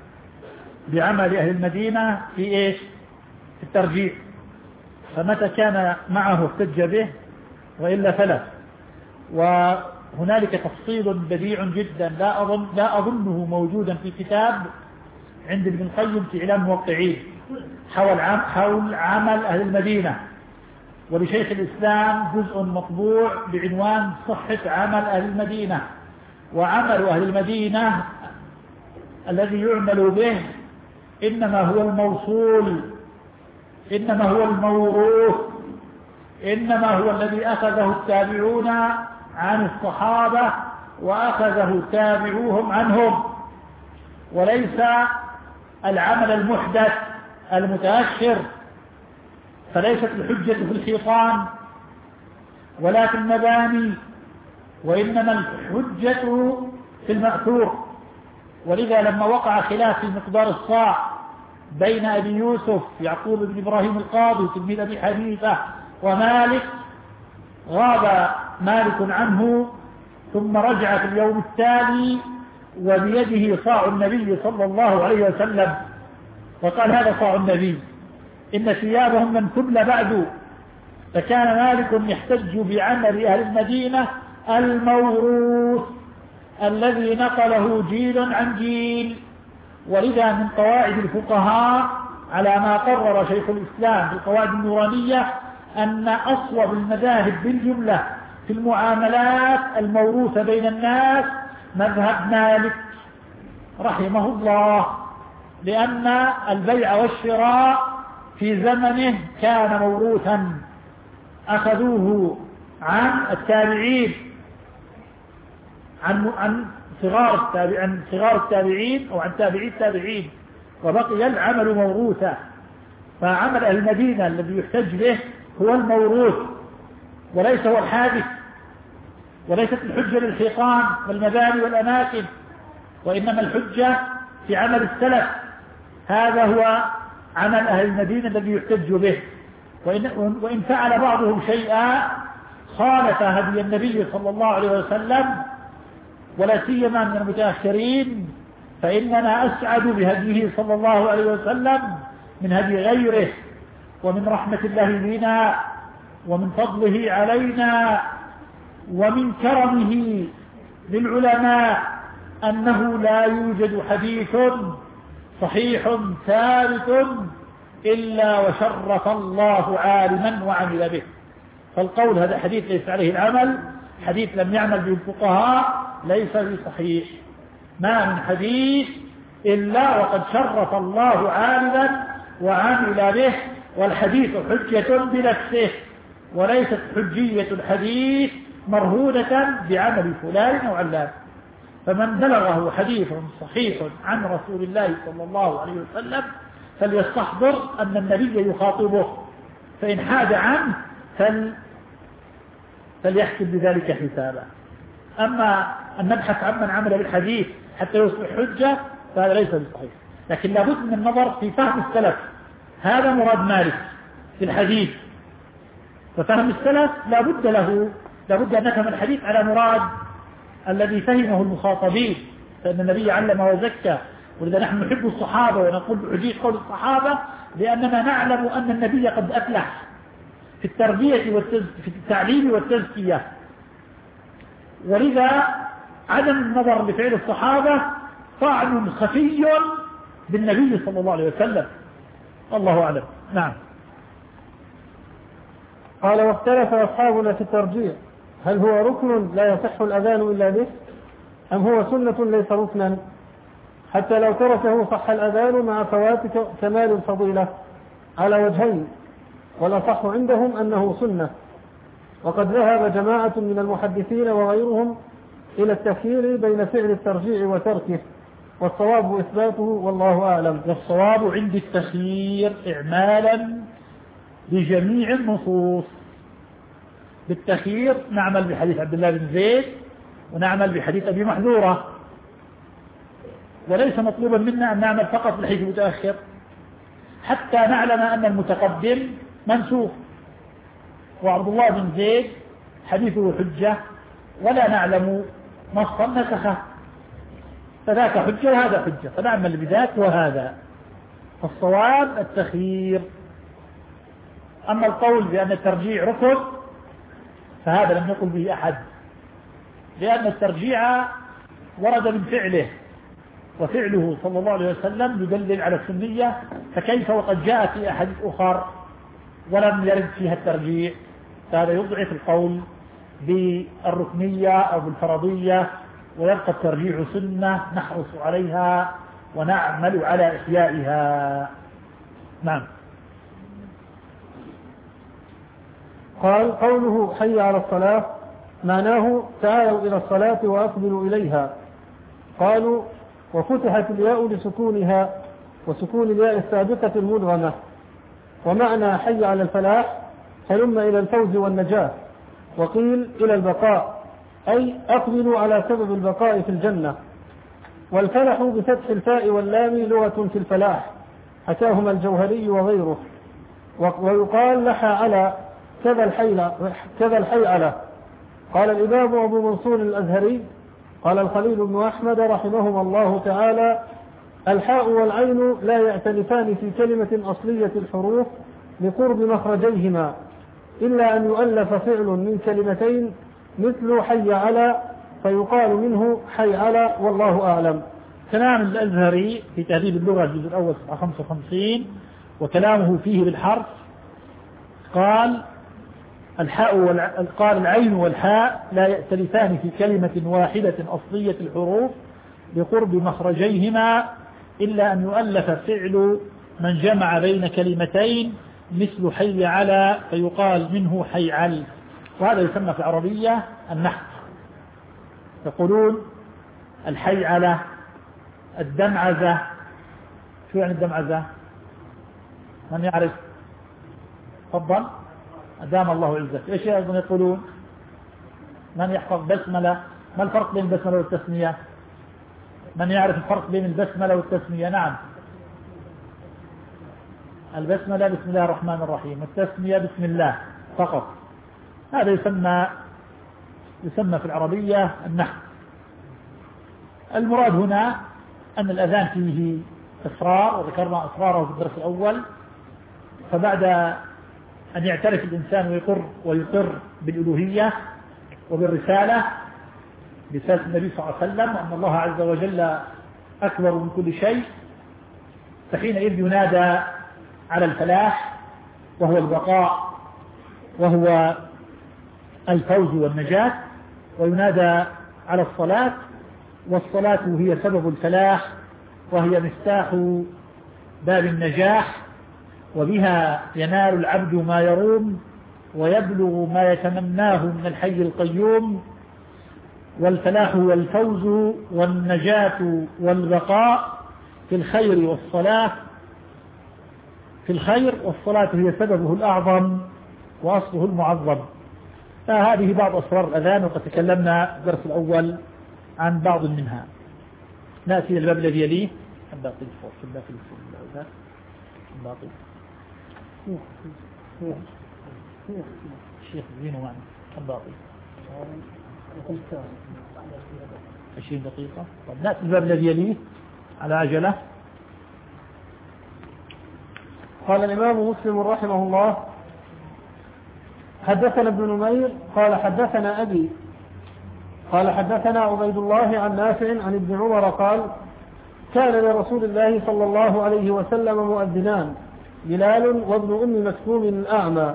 بعمل أهل المدينة في إيش؟ في الترجيع. فمتى كان معه احتج به، وإلا فلا. وهنالك تفصيل بديع جدا لا أظنه موجودا في كتاب عند ابن القيم في إعلام الموقعين حول عمل أهل المدينة. ولشيخ الإسلام جزء مطبوع بعنوان صحة عمل أهل المدينة. وعمل أهل المدينة الذي يعمل به إنما هو الموصول، إنما هو الموروث، إنما هو الذي أخذه التابعون عن الصحابة وأخذه تابعوهم عنهم، وليس العمل المحدث المتأخر. فليست الحجة في الحيطان ولا في المباني، وإنما الحجة في المأثور. ولذا لما وقع خلاف في مقدار الصاع بين أبي يوسف يعقوب بن إبراهيم القاضي تلميذ أبي حنيفة ومالك، غاب مالك عنه ثم رجع في اليوم التالي وبيده صاع النبي صلى الله عليه وسلم، وقال: هذا صاع النبي، إن ثيابهم لم تبل بعد. فكان مالك يحتج بعمل أهل المدينة الموروث الذي نقله جيل عن جيل. ولذا من قواعد الفقهاء على ما قرر شيخ الإسلام في القواعد النورانية أن أصوب المذاهب بالجملة في المعاملات الموروثة بين الناس مذهب مالك رحمه الله، لأن البيع والشراء في زمنه كان موروثا، أخذوه عن التابعين، عن صغار التابعين أو عن تابعي التابعين، وبقي العمل موروثا. فعمل أهل المدينة الذي يحتج به هو الموروث وليس هو الحادث، وليست الحجة للحيطان والمباني والأماكن، وإنما الحجة في عمل السلف. هذا هو عمل أهل المدينة الذي يحتج به. وإن فعل بعضهم شيئا خالف هدي النبي صلى الله عليه وسلم ولا سيما من المتأخرين، فإننا أسعد بهديه صلى الله عليه وسلم من هدي غيره. ومن رحمة الله بنا ومن فضله علينا ومن كرمه للعلماء أنه لا يوجد حديث صحيح ثابت إلا وشرف الله عالما وعمل به. فالقول هذا حديث ليس عليه العمل، حديث لم يعمل به الفقهاء، ليس بصحيح. ما من حديث إلا وقد شرف الله عالما وعمل به، والحديث حجة بنفسه، وليست حجية الحديث مرهونة بعمل فلان أو علان. فمن بلغه حديث صحيح عن رسول الله صلى الله عليه وسلم فليستحضر أن النبي يخاطبه، فإن حاد عنه فليحسب بذلك حسابا. أما أن نبحث عمن عمل بالحديث حتى يصبح حجة فهذا ليس بصحيح. لكن لابد من النظر في فهم السلف، هذا مراد مالك في الحديث، ففهم السلف لابد أن نفهم الحديث على مراد الذي فهمه المخاطبين. فإن النبي علم وزكى، ولذا نحن نحب الصحابة ونقول بحجية قول الصحابة، لأننا نعلم أن النبي قد أفلح في التربية في التعليم والتزكية، ولذا عدم النظر لفعل الصحابة طعن خفي بالنبي صلى الله عليه وسلم. الله أعلم. نعم. قال: واختلف أصحابنا في الترجيع، هل هو ركن لا يصح الأذان إلا به، أم هو سنة ليس ركنا، حتى لو تركه صح الأذان مع فوات كمال الفضيلة على وجهين، والأصح عندهم أنه سنة. وقد ذهب جماعة من المحدثين وغيرهم إلى التخيير بين فعل الترجيع وتركه، والصواب إثباته والله أعلم. والصواب عند التخيير إعمالا بجميع النصوص. بالتخيير نعمل بحديث عبد الله بن زيد ونعمل بحديث أبي محذورة، وليس مطلوبا منا أن نعمل فقط بالحديث المتأخر حتى نعلم أن المتقدم منسوخ، وعبد الله بن زيد حديثه حجة ولا نعلم نصا نسخه، فذاك حجة وهذا حجة، فنعمل بذاك وهذا. فالصواب التخيير. أما القول بأن الترجيع ركن فهذا لم يقل به أحد، لأن الترجيع ورد من فعله، وفعله صلى الله عليه وسلم يدلل على السنية، فكيف وقد جاء في أحاديث أخر ولم يرد فيها الترجيع؟ فهذا يضعف القول بالركنية أو بالفرضية، ويبقى الترجيع سنة نحرص عليها ونعمل على إحيائها. نعم. قال: قوله حي على الصلاة معناه تعالوا إلى الصلاة وأقبلوا إليها. قالوا: وفتحت الياء لسكونها وسكون الياء السابقة المدغمة، ومعنى حي على الفلاح هلم إلى الفوز والنجاة. وقيل إلى البقاء، أي أقبلوا على سبب البقاء في الجنة. والفلح بفتح الفاء واللام لغة في الفلاح، حكاهما الجوهري وغيره. ويقال لحى على كذا الحي على. قال الإمام أبو منصور الأزهري قال الخليل بن أحمد رحمهما الله تعالى: الحاء والعين لا يعتلفان في كلمة أصلية الحروف لقرب مخرجيهما، إلا أن يؤلف فعل من كلمتين مثل حي على فيقال منه حي على، والله أعلم. كلام الأزهري في تهذيب اللغة الجزء الأول 55، وكلامه فيه بالحرف، قال قال العين والحاء لا يأتلفان في كلمة واحدة أصلية الحروف لقرب مخرجيهما، إلا أن يؤلف فعل من جمع بين كلمتين مثل حي على فيقال منه حي عل. وهذا يسمى في العربية النحو. يقولون الحي على، الدمعزة. شو يعني الدمعزة؟ من يعرف؟ تفضل. أدام الله عزك. إيش أيضا يقولون؟ من يحفظ بسملة؟ ما الفرق بين البسملة والتسمية؟ من يعرف الفرق بين البسملة والتسمية؟ نعم. البسملة بسم الله الرحمن الرحيم، والتسمية بسم الله فقط. هذا يسمى في العربية النحو. المراد هنا أن الأذان فيه إصرار، وذكرنا إصراره في الدرس الأول. فبعد أن يعترف الإنسان ويقر بالألوهية وبالرسالة برسالة النبي صلى الله عليه وسلم، وأن الله عز وجل أكبر من كل شيء، فحينئذ ينادى على الفلاح وهو البقاء وهو الفوز والنجاة، وينادى على الصلاة، والصلاة هي سبب الفلاح وهي مفتاح باب النجاح، وبها ينال العبد ما يروم ويبلغ ما يتمناه من الحي القيوم. والفلاح والفوز والنجاة والبقاء في الخير والصلاة، في الخير، والصلاة هي سببه الأعظم وأصله المعظم. فهذه بعض أسرار الأذان، وقد تكلمنا في الدرس الأول عن بعض منها. نأتي إلى الباب الذي يليه. الشيخ زينو معنا الباطل. 20 دقيقة. طب نأتي الباب الذي يليه على عجلة. قال الإمام مسلم رحمه الله: حدثنا ابن نمير قال حدثنا أبي قال حدثنا عبيد الله عن نافع عن ابن عمر قال: كان لرسول الله صلى الله عليه وسلم مؤذنان، بلال وابن أم مكتوم الأعمى.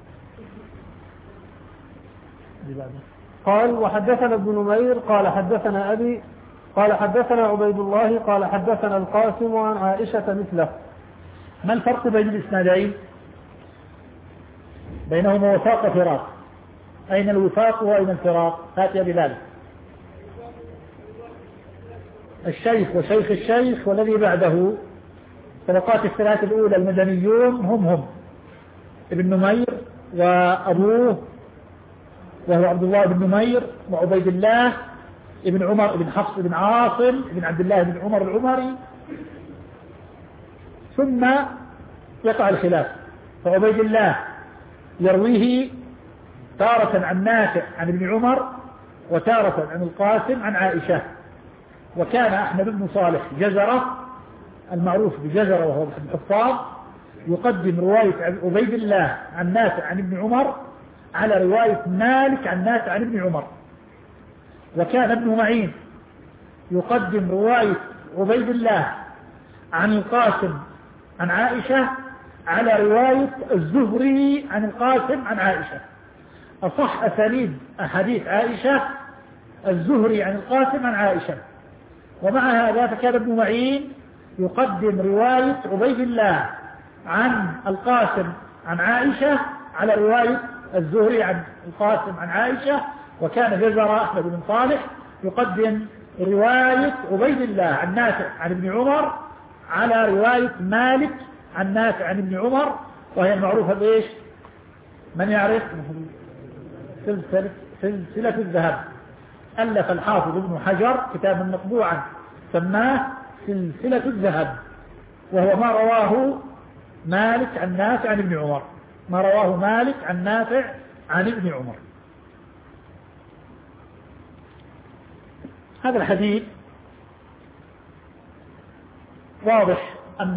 قال: وحدثنا ابن نمير قال حدثنا أبي قال حدثنا عبيد الله قال حدثنا القاسم عن عائشة مثله. ما الفرق بين الإسنادين؟ بينهما وفاق وفراق. أين الوفاق وأين الفراق؟ هات يا بلال. الشيخ وشيخ الشيخ والذي بعده، طبقات الثلاث الأولى المدنيون هم ابن نمير وأبوه وهو عبد الله بن نمير، وعبيد الله ابن عمر ابن حفص بن عاصم ابن عبد الله بن عمر العمري. ثم يقع الخلاف، فعبيد الله يرويه تارة عن نافع عن ابن عمر وتارة عن القاسم عن عائشة. وكان أحمد بن صالح جزرة المعروف بجزرة وهو الحفاظ يقدم رواية عبيد الله عن نافع عن ابن عمر على رواية مالك عن نافع عن ابن عمر. وكان ابن معين يقدم رواية عبيد الله عن القاسم عن عائشة على رواية الزهري عن القاسم عن عائشة. أصح أسانيد أحاديث عائشة الزهري عن القاسم عن عائشة. ومع هذا فكان ابن معين يقدم رواية عبيد الله عن القاسم عن عائشة على رواية الزهري عن القاسم عن عائشة. وكان جزر أحمد بن صالح يقدم رواية عبيد الله عن نافع عن ابن عمر على رواية مالك عن نافع عن ابن عمر، وهي المعروفة بإيش؟ من يعرف؟ سلسلة الذهب. ألف الحافظ ابن حجر كتابا مطبوعا سماه سلسلة الذهب، وهو ما رواه مالك عن نافع عن ابن عمر، ما رواه مالك عن نافع عن ابن عمر. هذا الحديث واضح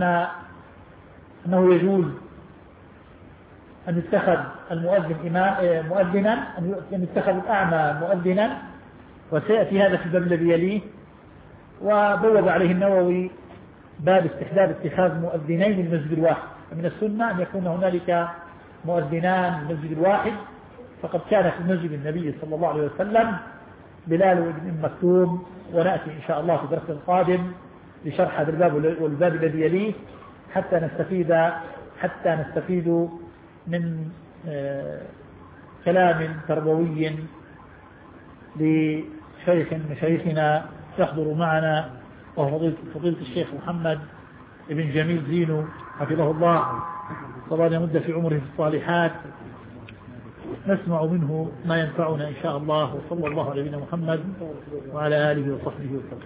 أنه يجوز أن يتخذ المؤذن مؤذنا، أن يتخذ الأعمى مؤذنا، وسيأتي هذا في الباب الذي يليه. وبوب عليه النووي باب استحباب اتخاذ مؤذنين للمسجد الواحد، فمن السنة أن يكون هنالك مؤذنان للمسجد الواحد، فقد كان في مسجد النبي صلى الله عليه وسلم بلال وابن مكتوم. ونأتي إن شاء الله في درس القادم لشرح هذا الباب والباب الذي يليه حتى نستفيد من كلام تربوي لشيخ من شيخنا يحضر معنا، وهو فضيلة الشيخ محمد ابن جميل زينو حفظه الله، طبعا يمد في عمره الصالحات. نسمع منه ما ينفعنا إن شاء الله. وصلى الله على نبينا محمد وعلى آله وصحبه وسلم.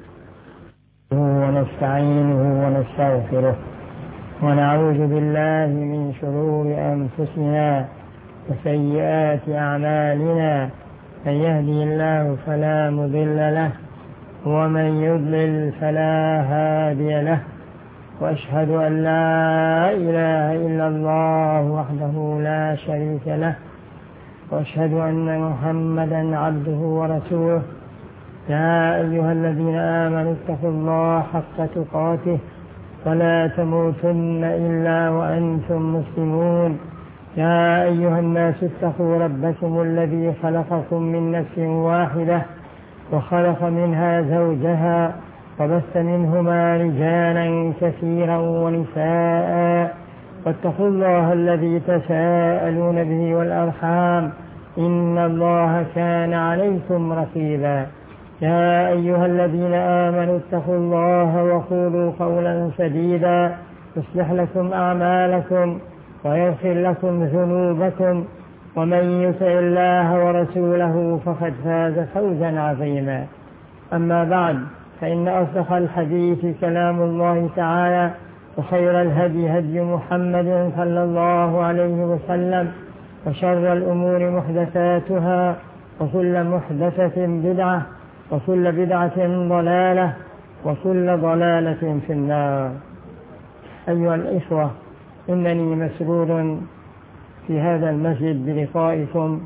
ونستعينه ونستغفره ونعوذ بالله من شرور أنفسنا وسيئات أعمالنا، من يهدي الله فلا مضل له ومن يضلل فلا هادي له، وأشهد أن لا إله إلا الله وحده لا شريك له، وأشهد أن محمدا عبده ورسوله. يا أيها الذين آمنوا اتقوا الله حق تقاته ولا تموتن إلا وأنتم مسلمون. يا أيها الناس اتقوا ربكم الذي خلقكم من نفس واحدة وخلق منها زوجها وبث منهما رجالا كثيرا ونساء، واتقوا الله الذي تساءلون به والأرحام إن الله كان عليكم رقيبا. يا أيها الذين آمنوا اتقوا الله وقولوا قولا سديدا يصلح لكم أعمالكم ويغفر لكم ذنوبكم، ومن يطع الله ورسوله فقد فاز فوزا عظيما. أما بعد، فإن أصدق الحديث كلام الله تعالى، وخير الهدي هدي محمد صلى الله عليه وسلم، وشر الأمور محدثاتها، وكل محدثة بدعة، وكل بدعة ضلالة وكل ضلالة في النار. أيها الإخوة، إنني مسرور في هذا المسجد بلقائكم،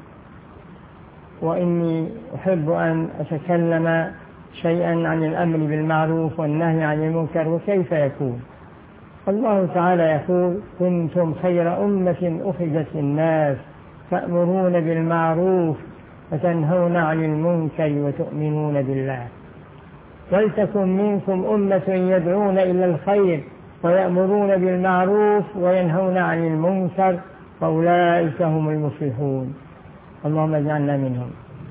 وإني أحب أن أتكلم شيئا عن الأمر بالمعروف والنهي عن المنكر وكيف يكون. الله تعالى يقول: كنتم خير أمة أخرجت للناس تأمرون بالمعروف وتنهون عن المنكر وتؤمنون بالله. ولتكن منكم أمة يدعون إلى الخير ويأمرون بالمعروف وينهون عن المنكر وأولئك هم المفلحون. اللهم اجعلنا منهم.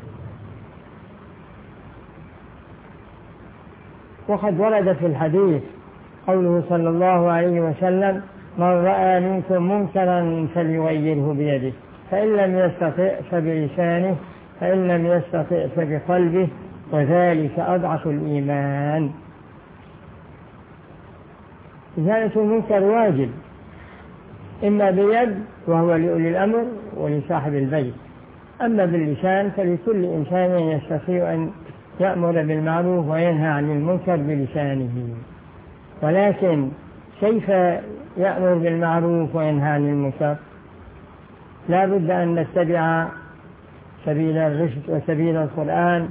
وقد ورد في الحديث قوله صلى الله عليه وسلم: من رأى منكم منكرا فليغيره بيده، فإن لم يستطع فبلسانه، فإن لم يستطع فبقلبه، وذلك أضعف الإيمان. إزالة المنكر واجب، إما باليد وهو لأولي الأمر ولصاحب البيت، أما باللسان فلكل إنسان يستطيع أن يأمر بالمعروف وينهى عن المنكر بلسانه. ولكن كيف يأمر بالمعروف وينهى عن المنكر؟ لا بد أن نتبع سبيل الرشد وسبيل القرآن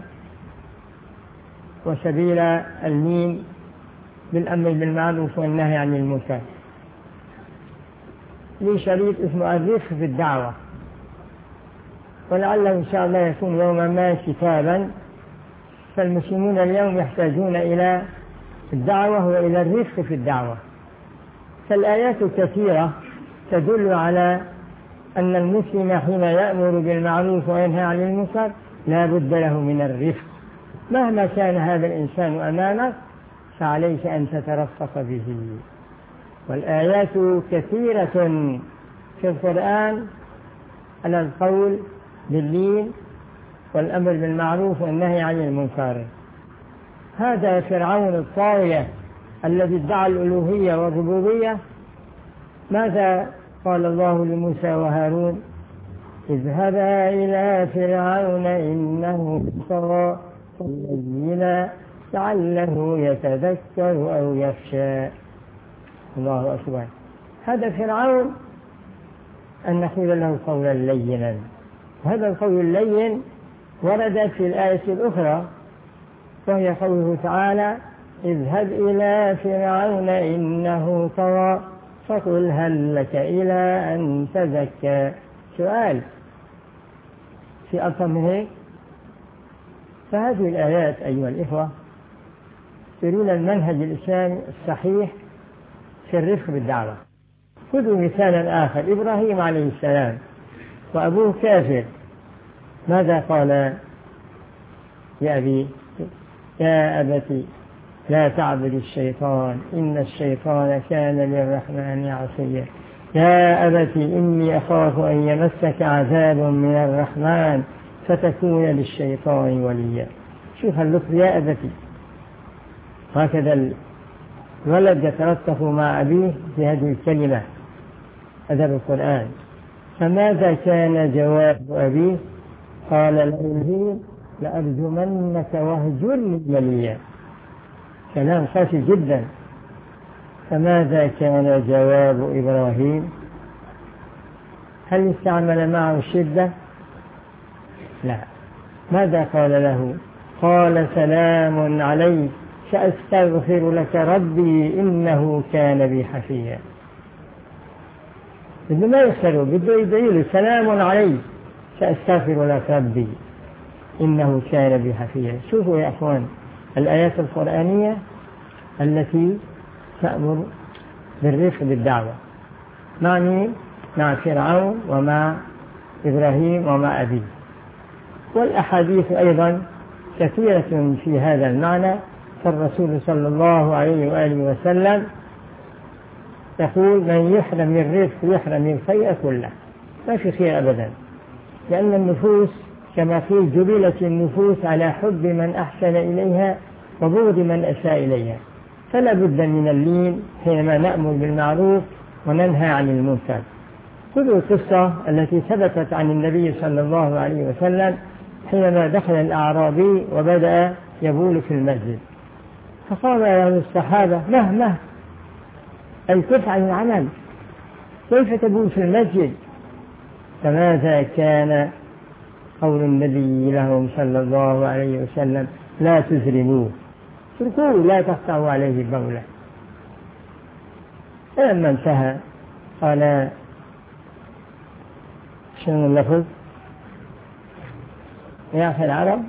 وسبيل اللين بالأمر بالمعروف والنهي عن المنكر. لي شريط اسمه الرفق في الدعوة، ولعله إن شاء الله يكون يوما ما كتابا. فالمسلمون اليوم يحتاجون إلى الدعوة وإلى الرفق في الدعوة. فالآيات كثيرة تدل على أن المسلم حين يأمر بالمعروف وينهى عن المنكر لا بد له من الرفق. مهما كان هذا الإنسان أمامك فعليك أن تترفق به. والآيات كثيرة في القرآن على القول باللين والأمر بالمعروف والنهي عن المنكر. هذا فرعون الطاغية الذي ادعى الألوهية والربوبية، ماذا قال الله لموسى وهارون؟ اذهبا إلى فرعون إنه طغى فنجينا لعله يتذكر أو يخشى. الله أكبر. هذا فرعون أن نقول له قولا لينا. هذا القول اللين ورد في الآية الأخرى، وهي قوله تعالى: اذهب إلى فرعون إنه طغى فقل هل لك إلى أن تزكى. سؤال في أكثر من هيك؟ فهذه الآيات أيها الإخوة يرون المنهج الإسلامي الصحيح في الرفق بالدعوة. خذوا مثالا آخر: إبراهيم عليه السلام وأبوه كافر، ماذا قال يا أبي؟ يا أبت لا تعبد الشيطان إن الشيطان كان للرحمن عصيا. يا أبت إني أخاف أن يمسك عذاب من الرحمن فتكون للشيطان وليا. شوف اللطف، يا أبت. هكذا الولد يتلطف مع أبيه في هذه الكلمة، أدب القرآن. فماذا كان جواب أبيه؟ قال له لأرجمنك واهجرني مليا. كلام قاسي جدا. فماذا كان جواب إبراهيم؟ هل استعمل معه الشدة؟ لا. ماذا قال له؟ قال سلام عليك سأستغفر لك ربي إنه كان بي حفيا. بده ما يخسره، بده يدعي سلام عليك سأستغفر لك ربي إنه كان بي حفيا. شوفوا يا أخوان الآيات القرآنية التي تأمر بالرفق بالدعوة، معني مع فرعون ومع إبراهيم ومع أبيه. والأحاديث أيضا كثيرة في هذا المعنى. فالرسول صلى الله عليه وآله وسلم يقول: من يحرم الرزق يحرم الخير كله، ما في خير أبدا. لأن النفوس كما قيل جبلت النفوس على حب من أحسن إليها وبغض من أساء إليها. فلا بد من اللين حينما نأمر بالمعروف وننهى عن المنكر. خذوا القصة التي ثبتت عن النبي صلى الله عليه وسلم حينما دخل الأعرابي وبدأ يبول في المسجد. فقال له الصحابة مهما أن تفعل العمل كيف تبول في المسجد؟ فماذا كان قول النبي لهم صلى الله عليه وسلم لا تزرموه، اتركوه لا تقطعوا عليه بوله. فلما انتهى قال شنو اللفظ يا أخي العرب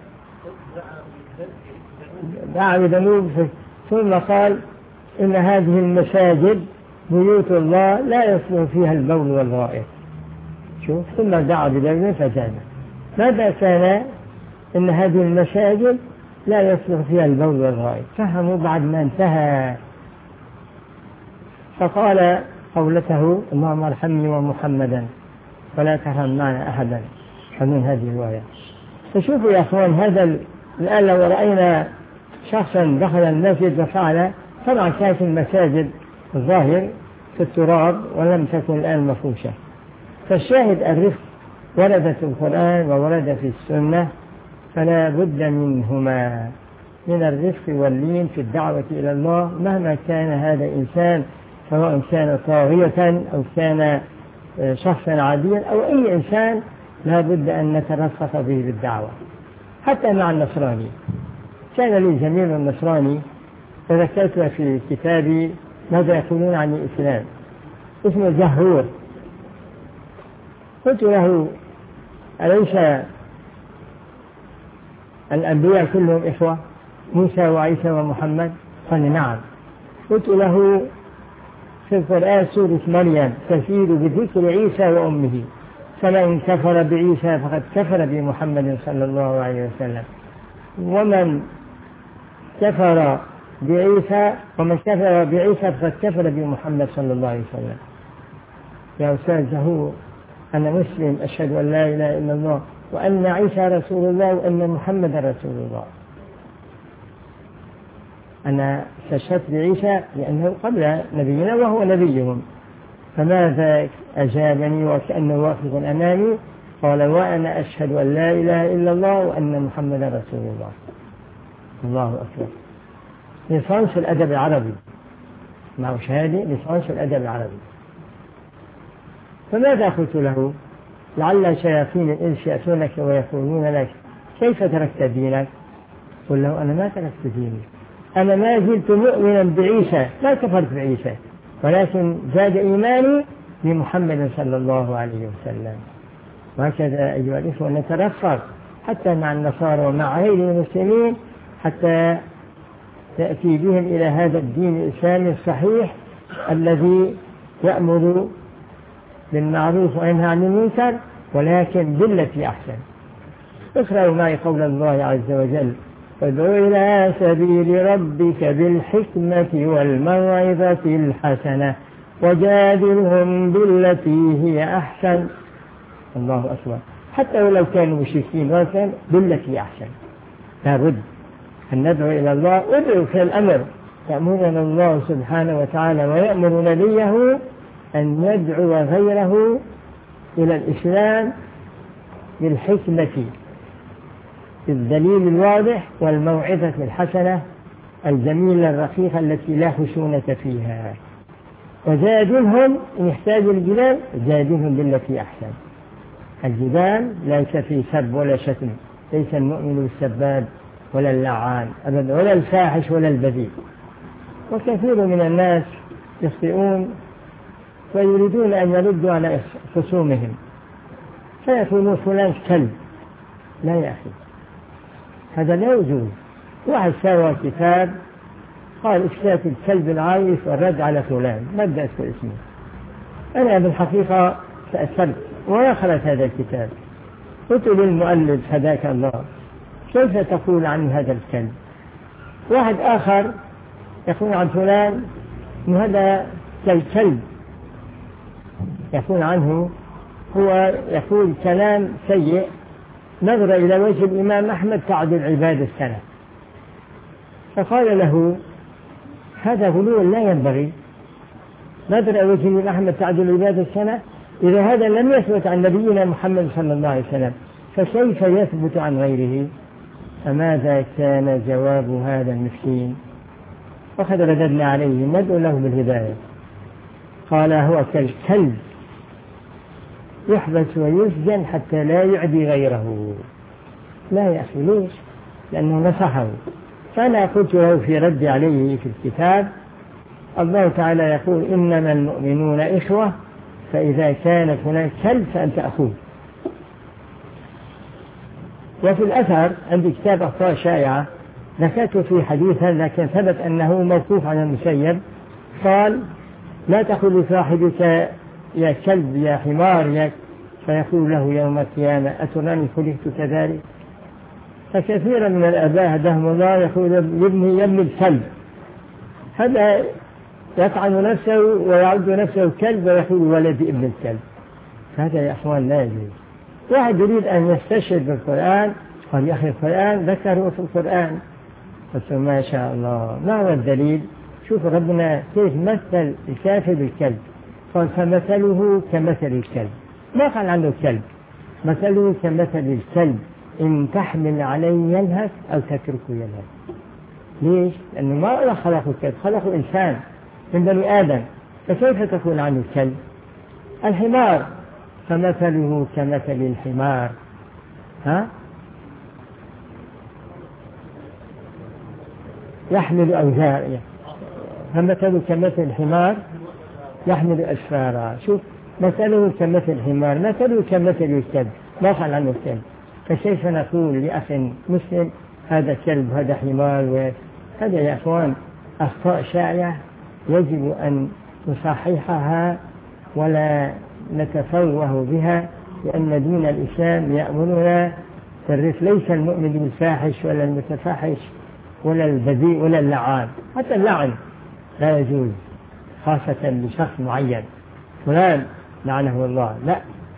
دعا بذنوب، ثم قال إن هذه المساجد بيوت الله لا يصلح فيها البول والغائط. شوف، ثم دعا بذنوب فزاد. ماذا كان؟ إن هذه المساجد لا يصلح فيها البول والغائط. فهموا بعد ما انتهى، فقال قولته اللهم ارحمني ومحمدا ولا ترحم معنا أحدا، فمن هذه الرواية. فشوفوا يا أخوان، هذا الآن لو رأينا شخصا دخل المسجد وفعل، طبعا كانت المساجد الظاهر في التراب ولم تكن الآن مفروشة. فالشاهد الرفق ورد في القرآن وورد في السنة، فلا بد منهما، من الرفق واللين في الدعوة إلى الله مهما كان هذا الإنسان، سواء كان طاغية أو كان شخصا عاديا أو أي إنسان، لا بد أن نترفق به بالدعوة. حتى مع النصراني، كان لي زميل نصراني وذكرت في كتابي ماذا يقولون عن الإسلام، اسمه زهور. قلت له أليس الأنبياء كلهم إخوة، موسى وعيسى ومحمد؟ قال نعم. قلت له في القرآن سورة مريم تفيد بذكر عيسى وأمه، فمن كفر بعيسى فقد كفر بمحمد صلى الله عليه وسلم، ومن كفر بعيسى فقد كفر بمحمد صلى الله عليه وسلم. يا أستاذ زهور، أنا مسلم أشهد أن لا إله إلا الله وأن عيسى رسول الله وأن محمد رسول الله. أنا استشهدت بعيسى لأنه قبل نبينا وهو نبيهم. فماذا أجابني وكأنه واقف أمامي؟ قال وأنا أشهد أن لا إله إلا الله وأن محمد رسول الله. الله أكبر. لصانس الأدب العربي، مع شهادة لصانس الأدب العربي. فماذا قلت له؟ لعل شياطين الإنس يأتونك ويقولون لك كيف تركت دينك؟ قل له أنا ما تركت ديني، أنا ما زلت مؤمنا بعيسى، لا كفرت بعيسى، ولكن زاد إيماني بمحمد صلى الله عليه وسلم. وهكذا أيها الإخوة نترفق حتى مع النصارى ومع غير المسلمين، حتى تأتي بهم إلى هذا الدين الإسلامي الصحيح الذي يأمر بالمعروف وينهى عن المنكر، ولكن بالتي أحسن. اقرأوا معي قول الله عز وجل فادع إلى سبيل ربك بالحكمة والموعظة الحسنة وجادلهم بالتي هي أحسن. الله أكبر. حتى ولو كانوا مشركين ولكن بالتي أحسن. لابد أن ندعو إلى الله. ادعو في الأمر، يأمرنا الله سبحانه وتعالى ويأمر نبيه أن يدعو غيره إلى الإسلام بالحكمة، بالدليل الواضح والموعظة الحسنة الجميلة الرقيقة التي لا خشونة فيها. وجادلهم إن احتاجوا الجدال جادلهم بالتي أحسن. الجدال ليس في سب ولا شتم، ليس المؤمن بالسباب ولا اللعان أبدا ولا الفاحش ولا البذيء. وكثير من الناس يخطئون ويريدون أن يردوا على خصومهم فيقولون فلان كلب. لا يا أخي، هذا لا يجوز. واحد سوى كتاب قال إسكات الكلب العايش والرد على فلان، ما بدي أذكر اسمه. أنا بالحقيقة تأثرت وأخرت هذا الكتاب. قلت للمؤلف هداك الله كيف تقول عن هذا الكلب؟ واحد آخر يقول عن فلان إن هذا كالكلب، يقول عنه هو يقول كلام سيء، نظر إلى وجه الإمام أحمد تعدل عباد السنة. فقال له هذا غلو لا ينبغي، نظر إلى وجه الإمام أحمد تعدل عباد السنة. إذا هذا لم يثبت عن نبينا محمد صلى الله عليه وسلم فكيف يثبت عن غيره؟ فماذا كان جواب هذا المسكين؟ وقد رددنا عليه ندعو له بالهداية. قال هو كالكلب يحبس ويسجن حتى لا يعدي غيره. لا يا أخي، ليش؟ لأنه نصحه. فأنا قلت له في رد عليه في الكتاب: الله تعالى يقول إنما المؤمنون إخوة، فإذا كان هناك كلب فأنت أخوه. وفي الأثر عندي كتاب أخطاء شائعة ذكرت في حديثا لكن ثبت أنه موقوف على المسيب، قال: لا تقل لصاحبك يا كلب يا حمار فيقول له يوم القيامة أتراني خلقت كذلك. فكثيرا من الآباء هداهم الله يقول يبني يبني الكلب، هذا يطعن نفسه ويعد نفسه كلب ويقول ولد ابن الكلب. هذا يا أخوان لا يجوز. واحد يريد أن يستشهد بالقرآن قال: يا أخي القرآن ذكره في القرآن. قلت ما شاء الله، ما هو الدليل؟ شوف ربنا كيف مثل الكافر بالكلب، قال: فمثله كمثل الكلب. ما قال عنه الكلب، مثله كمثل الكلب إن تحمل عليه يلهث أو تتركه يلهث. ليش؟ لأنه ما خلقه الكلب، خلقه إنسان من بني آدم، فكيف تقول عنه الكلب؟ الحمار فمثله كمثل الحمار. يحمل أوزار، فمثله كمثل الحمار يحمل أسفارا. شوف، مثله كمثل الحمار، مثله كمثل الكلب، ما قال عنه الكلب. فكيف نقول لأخ مسلم هذا كلب هذا حمار؟ هذا يا أخوان أخطاء شائعة يجب أن نصححها ولا نتفوه بها، لأن دين الإسلام يأمرنا بالرفق. ليس المؤمن بالفاحش ولا المتفاحش ولا البذيء ولا اللعان. حتى اللعن لا يجوز، خاصة لشخص معين فلان لعنه الله، لا،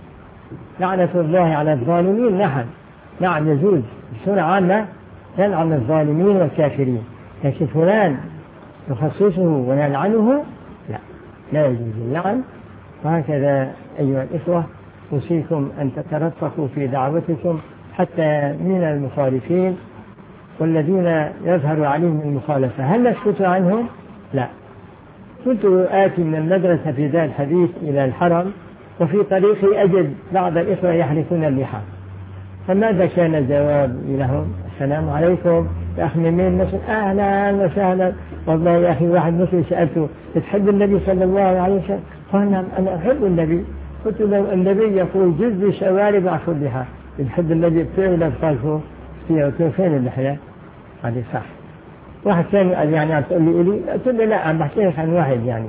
لعنة الله على الظالمين نعم يجوز بصورة عامة يلعن الظالمين والكافرين، لكن فلان نخصصه ونلعنه لا يجوز اللعن. وهكذا أيها الإخوة أوصيكم أن تترفقوا في دعوتكم حتى من المخالفين والذين يظهر عليهم المخالفة. هل نسكت عنهم؟ لا. كنت آتي من المدرسة في ذات الحديث إلى الحرم، وفي طريقي أجد بعض الإخوة يحلقون اللحى، فماذا كان الجواب لهم؟ السلام عليكم يا أخي من مصر، أهلا وسهلا. والله يا أخي واحد مصري سألته تحب النبي صلى الله عليه وسلم؟ قال نعم أنا أحب النبي. قلت له النبي يقول جز شوارب عفو اللحى، تحب النبي بتعمل أبطاله فين اللحية؟ هذه صح. واحد ثاني قال يعني عم تقول لي قلت له لا، عم بحكي لك عن واحد يعني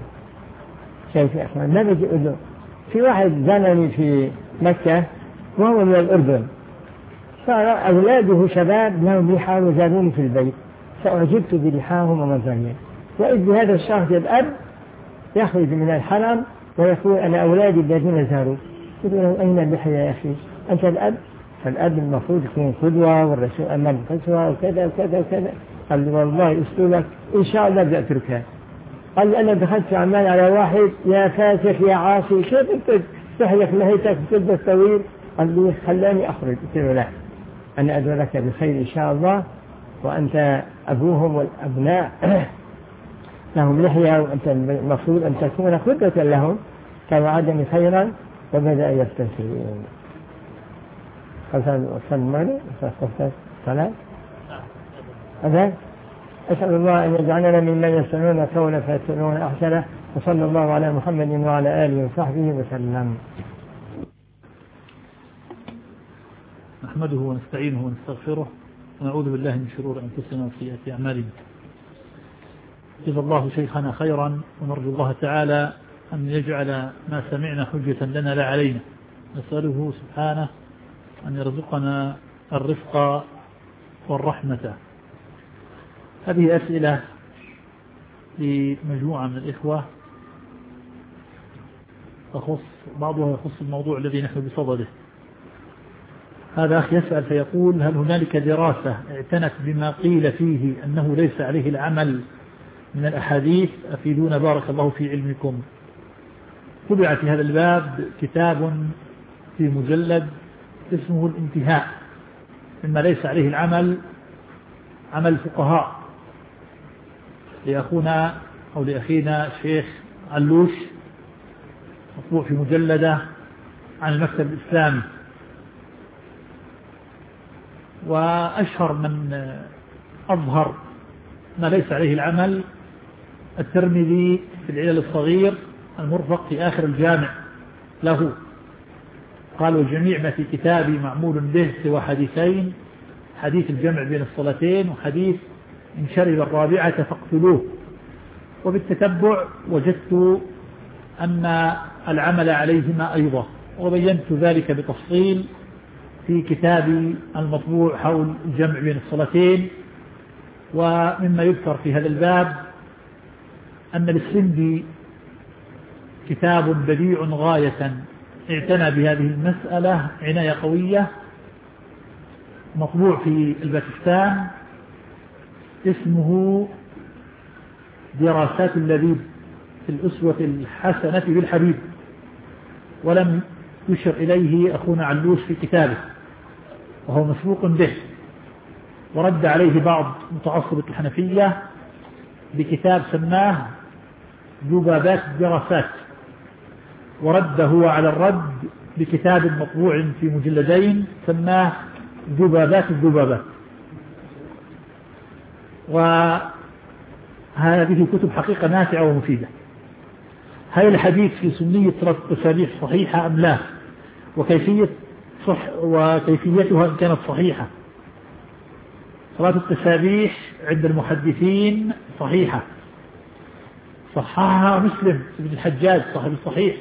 شايف يا أخوان، ما بيجي أقول له في واحد زنني في مكة وهو من الأردن، صار أولاده شباب لهم لحى وزاروني في البيت، فأعجبت بلحاهم ومظهرهم. وإذ بهذا الشخص الأب يخرج من الحرم ويقول أنا أولادي الذين زاروا. قلت له أين اللحية يا أخي؟ أنت الأب، فالأب المفروض يكون قدوة والرسول أمام قدوة وكذا وكذا وكذا. قال لي والله أسلوبك إن شاء الله بدي أتركها. قال لي أنا دخلت في عمان على واحد يا فاسق يا عاصي، كيف أنت تحلق لحيتك وتلبس طويل؟ قال لي خلاني أخرج. قلت له لا، أنا أدعو لك بخير إن شاء الله، وأنت أبوهم والأبناء لهم لحية، وأنت المفروض أن تكون قدوة لهم. فوعدني خيرا وبدأ يبتسم. صلاة أذان. أسأل الله أن يجعلنا ممن يستمعون قولا فيتبعون أحسنه، وصلى الله على محمد وعلى آله وصحبه وسلم. نحمده ونستعينه ونستغفره ونعوذ بالله من شرور أنفسنا وسيئات أعمالنا. جزا الله شيخنا خيرا، ونرجو الله تعالى أن يجعل ما سمعنا حجة لنا لا علينا. نسأله سبحانه أن يرزقنا الرفق والرحمة. هذه أسئلة لمجموعة من الإخوة بعضها يخص الموضوع الذي نحن بصدده. هذا أخ يسأل فيقول: هل هنالك دراسة اعتنت بما قيل فيه أنه ليس عليه العمل من الأحاديث؟ أفيدونا بارك الله في علمكم. طبع في هذا الباب كتاب في مجلد اسمه الانتهاء مما ليس عليه العمل عمل الفقهاء لأخونا أو لأخينا الشيخ علوش، مطبوع في مجلدة عن المكتب الإسلامي. وأشهر من أظهر ما ليس عليه العمل الترمذي في العلل الصغير المرفق في آخر الجامع له، قال: والجميع ما في كتابي معمول به سوى حديثين، حديث الجمع بين الصلاتين وحديث إن شرب الرابعة فاقتلوه. وبالتتبع وجدت أن العمل عليهما أيضا، وبينت ذلك بتفصيل في كتابي المطبوع حول الجمع بين الصلاتين. ومما يذكر في هذا الباب أن للسندي كتاب بديع غاية اعتنى بهذه المسألة عناية قوية، مطبوع في الباكستان، اسمه دراسات اللبيب في الأسوة الحسنة بالحبيب، ولم يشر إليه أخونا علوش في كتابه، وهو مسبوق به. ورد عليه بعض متعصبة الحنفية بكتاب سماه ذبابات الدراسات، ورد هو على الرد بكتاب مطبوع في مجلدين سماه ذبابات الذبابات. وهذه كتب حقيقة نافعة ومفيدة. هل الحديث في سنية صلاة التسابيح صحيحة أم لا، وكيفيتها إن كانت صحيحة؟ صلاة التسابيح عند المحدثين صحيحة، صححها مسلم بن الحجاج صاحب الصحيح.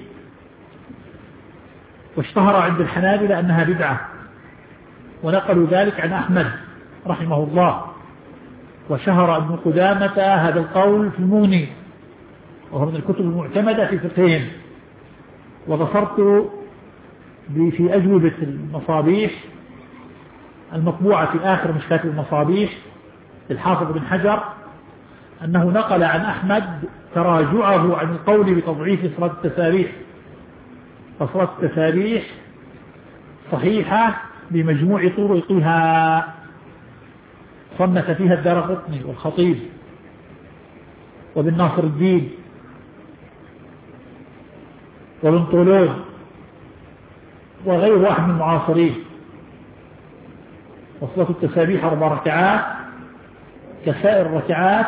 واشتهر عند الحنابلة أنها بدعة، ونقلوا ذلك عن أحمد رحمه الله. وشهر ابن قدامة هذا القول في المغني، وهو من الكتب المعتمدة في فقههم. وبصرت في أجوبة المصابيح المطبوعة في آخر مشكاة المصابيح للحافظ بن حجر أنه نقل عن أحمد تراجعه عن القول بتضعيف صلاة التسابيح، فصلاة التسابيح صحيحة بمجموع طرقها. صنف فيها الدارقطني والخطيب وابن ناصر الدين وابن طولون وغير واحد من المعاصرين. وصلاة التسابيح 4 ركعات كسائر الركعات،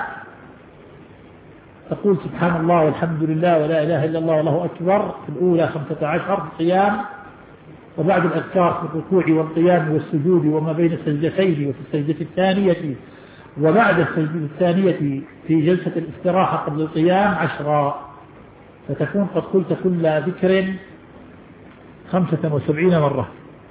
تقول سبحان الله والحمد لله ولا إله إلا الله والله أكبر في الأولى 15 في القيام، وبعد الأذكار في الركوع والقيام والسجود وما بين السجدتين وفي السجدة الثانية وبعد السجدة الثانية في جلسة الاستراحة قبل القيام 10، فتكون قد قلت كل ذكر 75 مرة.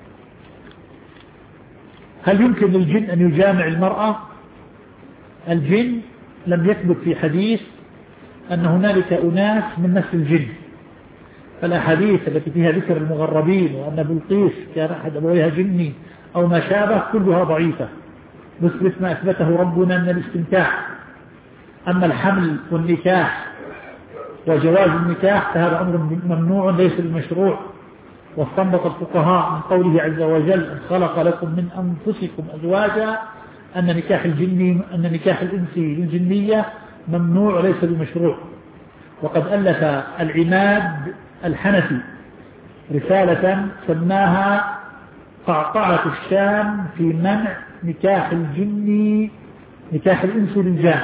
هل يمكن للجن أن يجامع المرأة؟ الجن لم يثبت في حديث أن هنالك أناس من نفس الجن، فالأحاديث التي فيها ذكر المغربين وأن بلقيس كان أحد أبويها جني أو ما شابه كلها ضعيفة، مثل ما أثبته ربنا من الاستمتاع. أما الحمل والنكاح وجواز النكاح فهذا أمر ممنوع ليس بالمشروع. واستنبط الفقهاء من قوله عز وجل أن خلق لكم من أنفسكم أزواجا أن نكاح الإنسي للجنية ممنوع وليس بمشروع. وقد ألف العماد الحنفي رسالة سماها قعقعة الشام في منع نكاح الإنس للجان.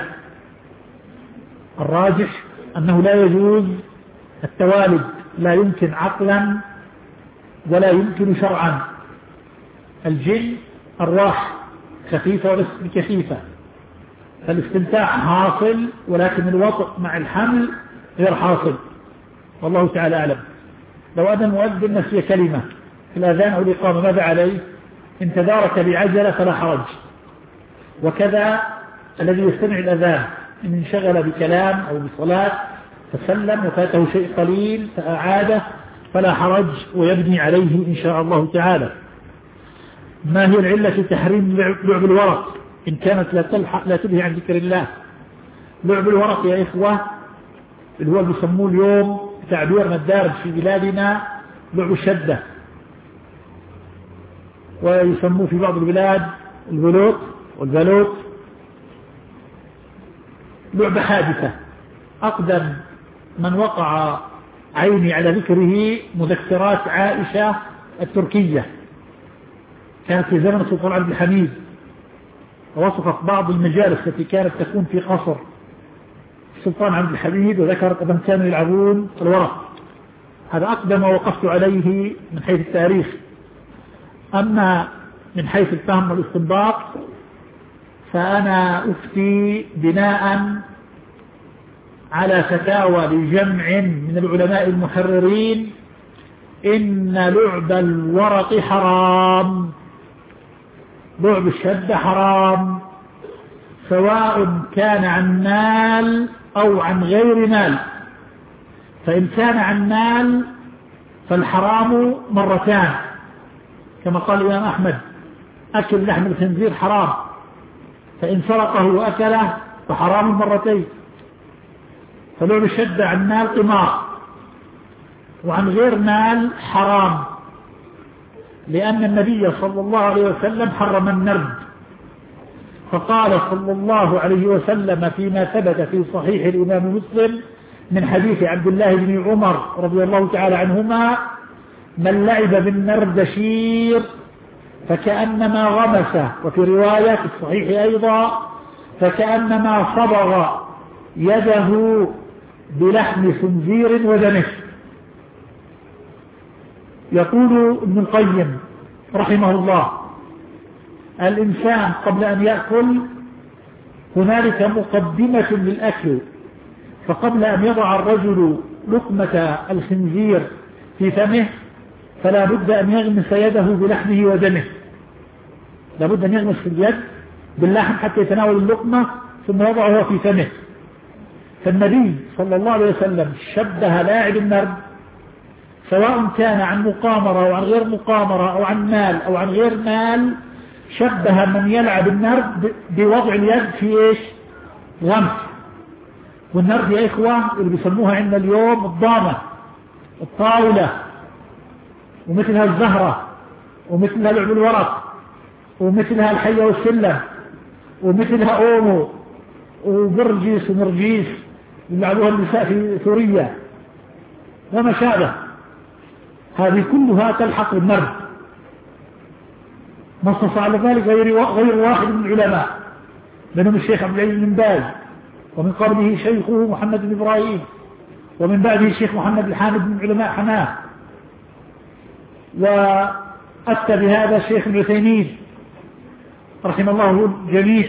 الراجح أنه لا يجوز التوالد، لا يمكن عقلا ولا يمكن شرعا. الجن أرواح خفيفة وليست بكثيفة، فالاستمتاع حاصل ولكن الوطء مع الحمل غير حاصل، والله تعالى أعلم. لو أن المؤذن نسي كلمة في الأذان أو الإقامة ماذا عليه؟ إن تدارك بعجلة فلا حرج. وكذا الذي يستمع الأذان إن انشغل بكلام أو بصلاة فسلم وفاته شيء قليل فأعاده فلا حرج ويبني عليه إن شاء الله تعالى. ما هي العلة في تحريم لعب الورق إن كانت لا تلهي عن ذكر الله؟ لعب الورق يا إخوة اللي هو بيسموه اليوم تعبيرنا الدارج في بلادنا لعب الشدة، ويسموه في بعض البلاد البلوت والبلوت لعبة حادثة. أقدم من وقع عيني على ذكره مذكرات عائشة التركية، كانت في زمن السلطان عبد الحميد، ووصفت بعض المجالس التي كانت تكون في قصر السلطان عبد الحميد، وذكرت أنهم كانوا يلعبون الورق. هذا أقدم ما وقفت عليه من حيث التاريخ. أما من حيث الفهم والاستنباط فأنا أفتي بناء على فتاوى لجمع من العلماء المحررين إن لعب الورق حرام، لعب الشد حرام، سواء كان عن مال أو عن غير مال. فإن كان عن مال فالحرام مرتان، كما قال الإمام أحمد: أكل لحم الخنزير حرام، فإن سرقه وأكله فحرام مرتين. فلعب الشد عن مال قمار، وعن غير مال حرام، لأن النبي صلى الله عليه وسلم حرم النرد، فقال صلى الله عليه وسلم فيما ثبت في صحيح الإمام مسلم من حديث عبد الله بن عمر رضي الله تعالى عنهما: من لعب بالنردشير فكأنما غمس، وفي رواية في الصحيح أيضا: فكأنما صبغ يده بلحم خنزير ودمه. يقول ابن القيم رحمه الله: الإنسان قبل أن يأكل هنالك مقدمة للأكل، فقبل أن يضع الرجل لقمة الخنزير في فمه فلا بد أن يغمس يده بلحمه ودمه، لا بد أن يغمس في اليد باللحم حتى يتناول اللقمة ثم يضعها في فمه. فالنبي صلى الله عليه وسلم شبه لاعب النرد، سواء كان عن مقامرة أو عن غير مقامرة أو عن مال أو عن غير مال، شبه من يلعب النرد بوضع اليد في إيش؟ غمس. والنرد يا إخوة اللي بيسموها عندنا اليوم الضامة، الطاولة، ومثلها الزهرة، ومثلها لعب الورق، ومثلها الحية والسلم، ومثلها أومو وبرجيس ونرجيس يلعبوها النساء في سوريا وما شابه. هذه كلها تلحق بالنرد. نصص على ذلك غير واحد من العلماء، منهم الشيخ عبد العزيز بن باز، ومن قبله شيخه محمد بن إبراهيم، ومن بعده الشيخ محمد الحامد من علماء حناه، وأتى بهذا الشيخ ابن عثيمين رحمه الله الجميع.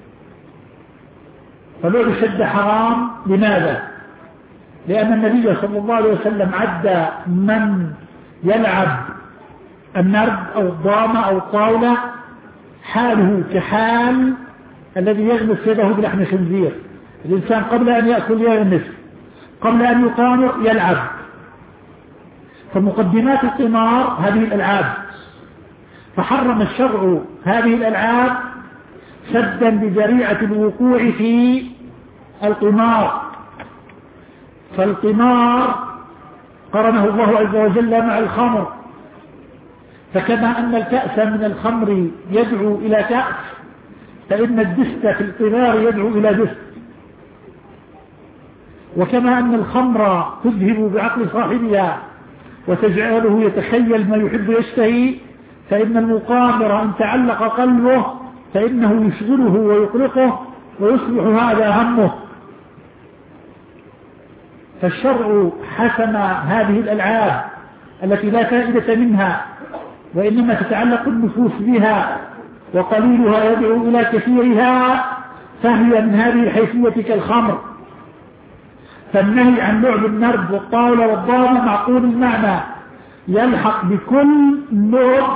فلعب الشد حرام. لماذا؟ لأن النبي صلى الله عليه وسلم عد من يلعب النرد أو الضامة أو الطاولة حاله كحال الذي يغمس يده بلحم خنزير. الإنسان قبل أن يأكل يغمس، قبل أن يقامر يلعب. فمقدمات القمار هذه الألعاب، فحرم الشرع هذه الألعاب سدا بذريعة الوقوع في القمار. فالقمار قرنه الله عز وجل مع الخمر، فكما أن الكأس من الخمر يدعو إلى كأس، فإن الدست في القمار يدعو إلى دست. وكما أن الخمر تذهب بعقل صاحبها وتجعله يتخيل ما يحب يشتهي، فإن المقامر إن تعلق قلبه فإنه يشغله ويقلقه ويصبح هذا همه. فالشرع حسم هذه الألعاب التي لا فائدة منها وإنما تتعلق النفوس بها وقليلها يدعو إلى كثيرها، فهي من هذه الحيثية كالخمر. فالنهي عن لعب النرد والطاولة والضامة معقول المعنى، يلحق بكل لعب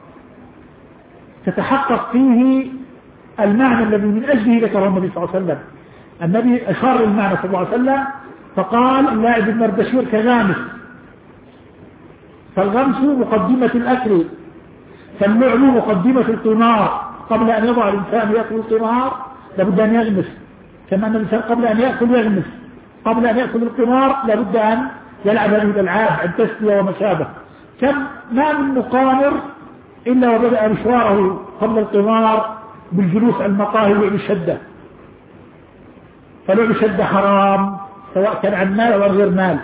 تتحقق فيه المعنى الذي من أجله ذكره النبي صلى الله عليه وسلم. النبي أشار المعنى صلى الله عليه وسلم فقال: اللاعب النردشير كغامس. فالغمس مقدمة الأكل، فاللعب مقدمة القمار. قبل أن يضع الإنسان يأكل القمار لابد أن يغمس، كما أن الإنسان قبل أن يأكل يغمس، قبل أن يأكل القمار لابد أن يلعب هذه الألعاب عن تسلية ومشابه. كم ما من مقامر إلا وبدأ مشواره قبل القمار بالجلوس على المقاهي والشدة. فلعب الشدة حرام سواء كان عن مال أو عن غير مال.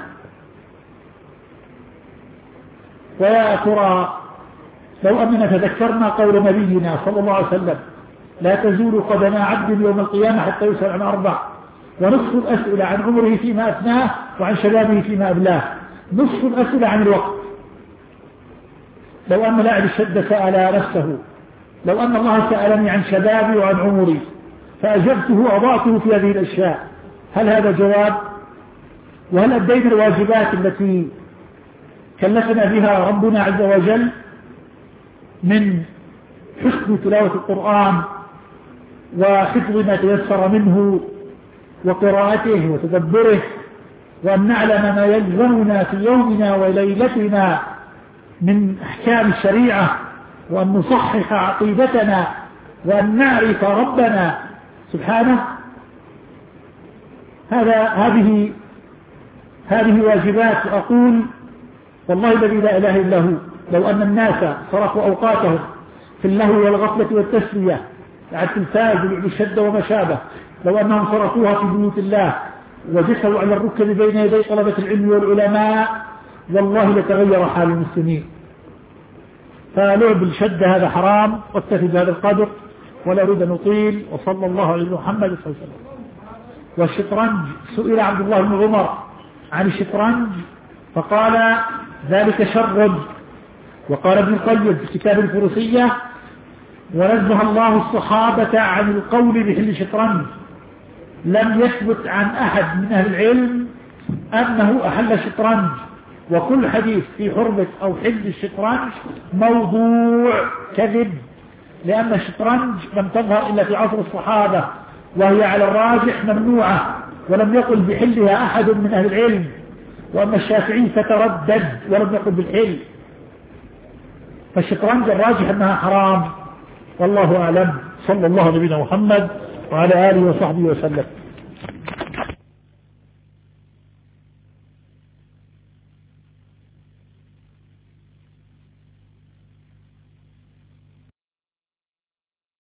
ويا ترى لو أننا تذكرنا قول نبينا صلى الله عليه وسلم لا تزول قدم عبد يوم القيامة حتى يسأل عن 4، ونصف الأسئلة عن عمره فيما أفناه وعن شبابه فيما أبلاه، نصف الأسئلة عن الوقت. لو أن لاعب الشدة سأل نفسه لو أن الله سألني عن شبابي وعن عمري فأجبته وأضعته في هذه الأشياء، هل هذا جواب؟ وهل أدينا الواجبات التي كلفنا بها ربنا عز وجل من حسن تلاوة القرآن وحفظ ما تيسر منه وقراءته وتدبره، وأن نعلم ما يلزمنا في يومنا وليلتنا من أحكام الشريعة، وأن نصحح عقيدتنا، وأن نعرف ربنا سبحانه. هذه واجبات. أقول والله الذي لا إله إلا هو لو أن الناس صرفوا أوقاتهم في اللهو والغفلة والتسلية على التلفاز ولعب الشدة وما شابه، لو أنهم صرفوها في بيوت الله وجسوا على الركب بين يدي طلبة العلم والعلماء والله لتغير حال المسلمين. فلعب الشدة هذا حرام، واكتفي بهذا القدر ولا أريد أن أطيل. وصلى الله على محمد صلى الله عليه وسلم. والشطرنج، سئل عبد الله بن عمر عن الشطرنج فقال ذلك شر. وقال ابن القيم في كتاب الفروسية ونزه الله الصحابة عن القول بحل الشطرنج، لم يثبت عن أحد من أهل العلم أنه أحل الشطرنج، وكل حديث في حرمة أو حل الشطرنج موضوع كذب، لأن الشطرنج لم تظهر إلا في عصر الصحابة وهي على الراجح ممنوعة، ولم يقل بحلها أحد من أهل العلم، وأما الشافعي فتردد ولم يقل بالحل. فالشطرنج الراجح أنها حرام، والله أعلم. صلى الله على نبينا محمد وعلى آله وصحبه وسلم.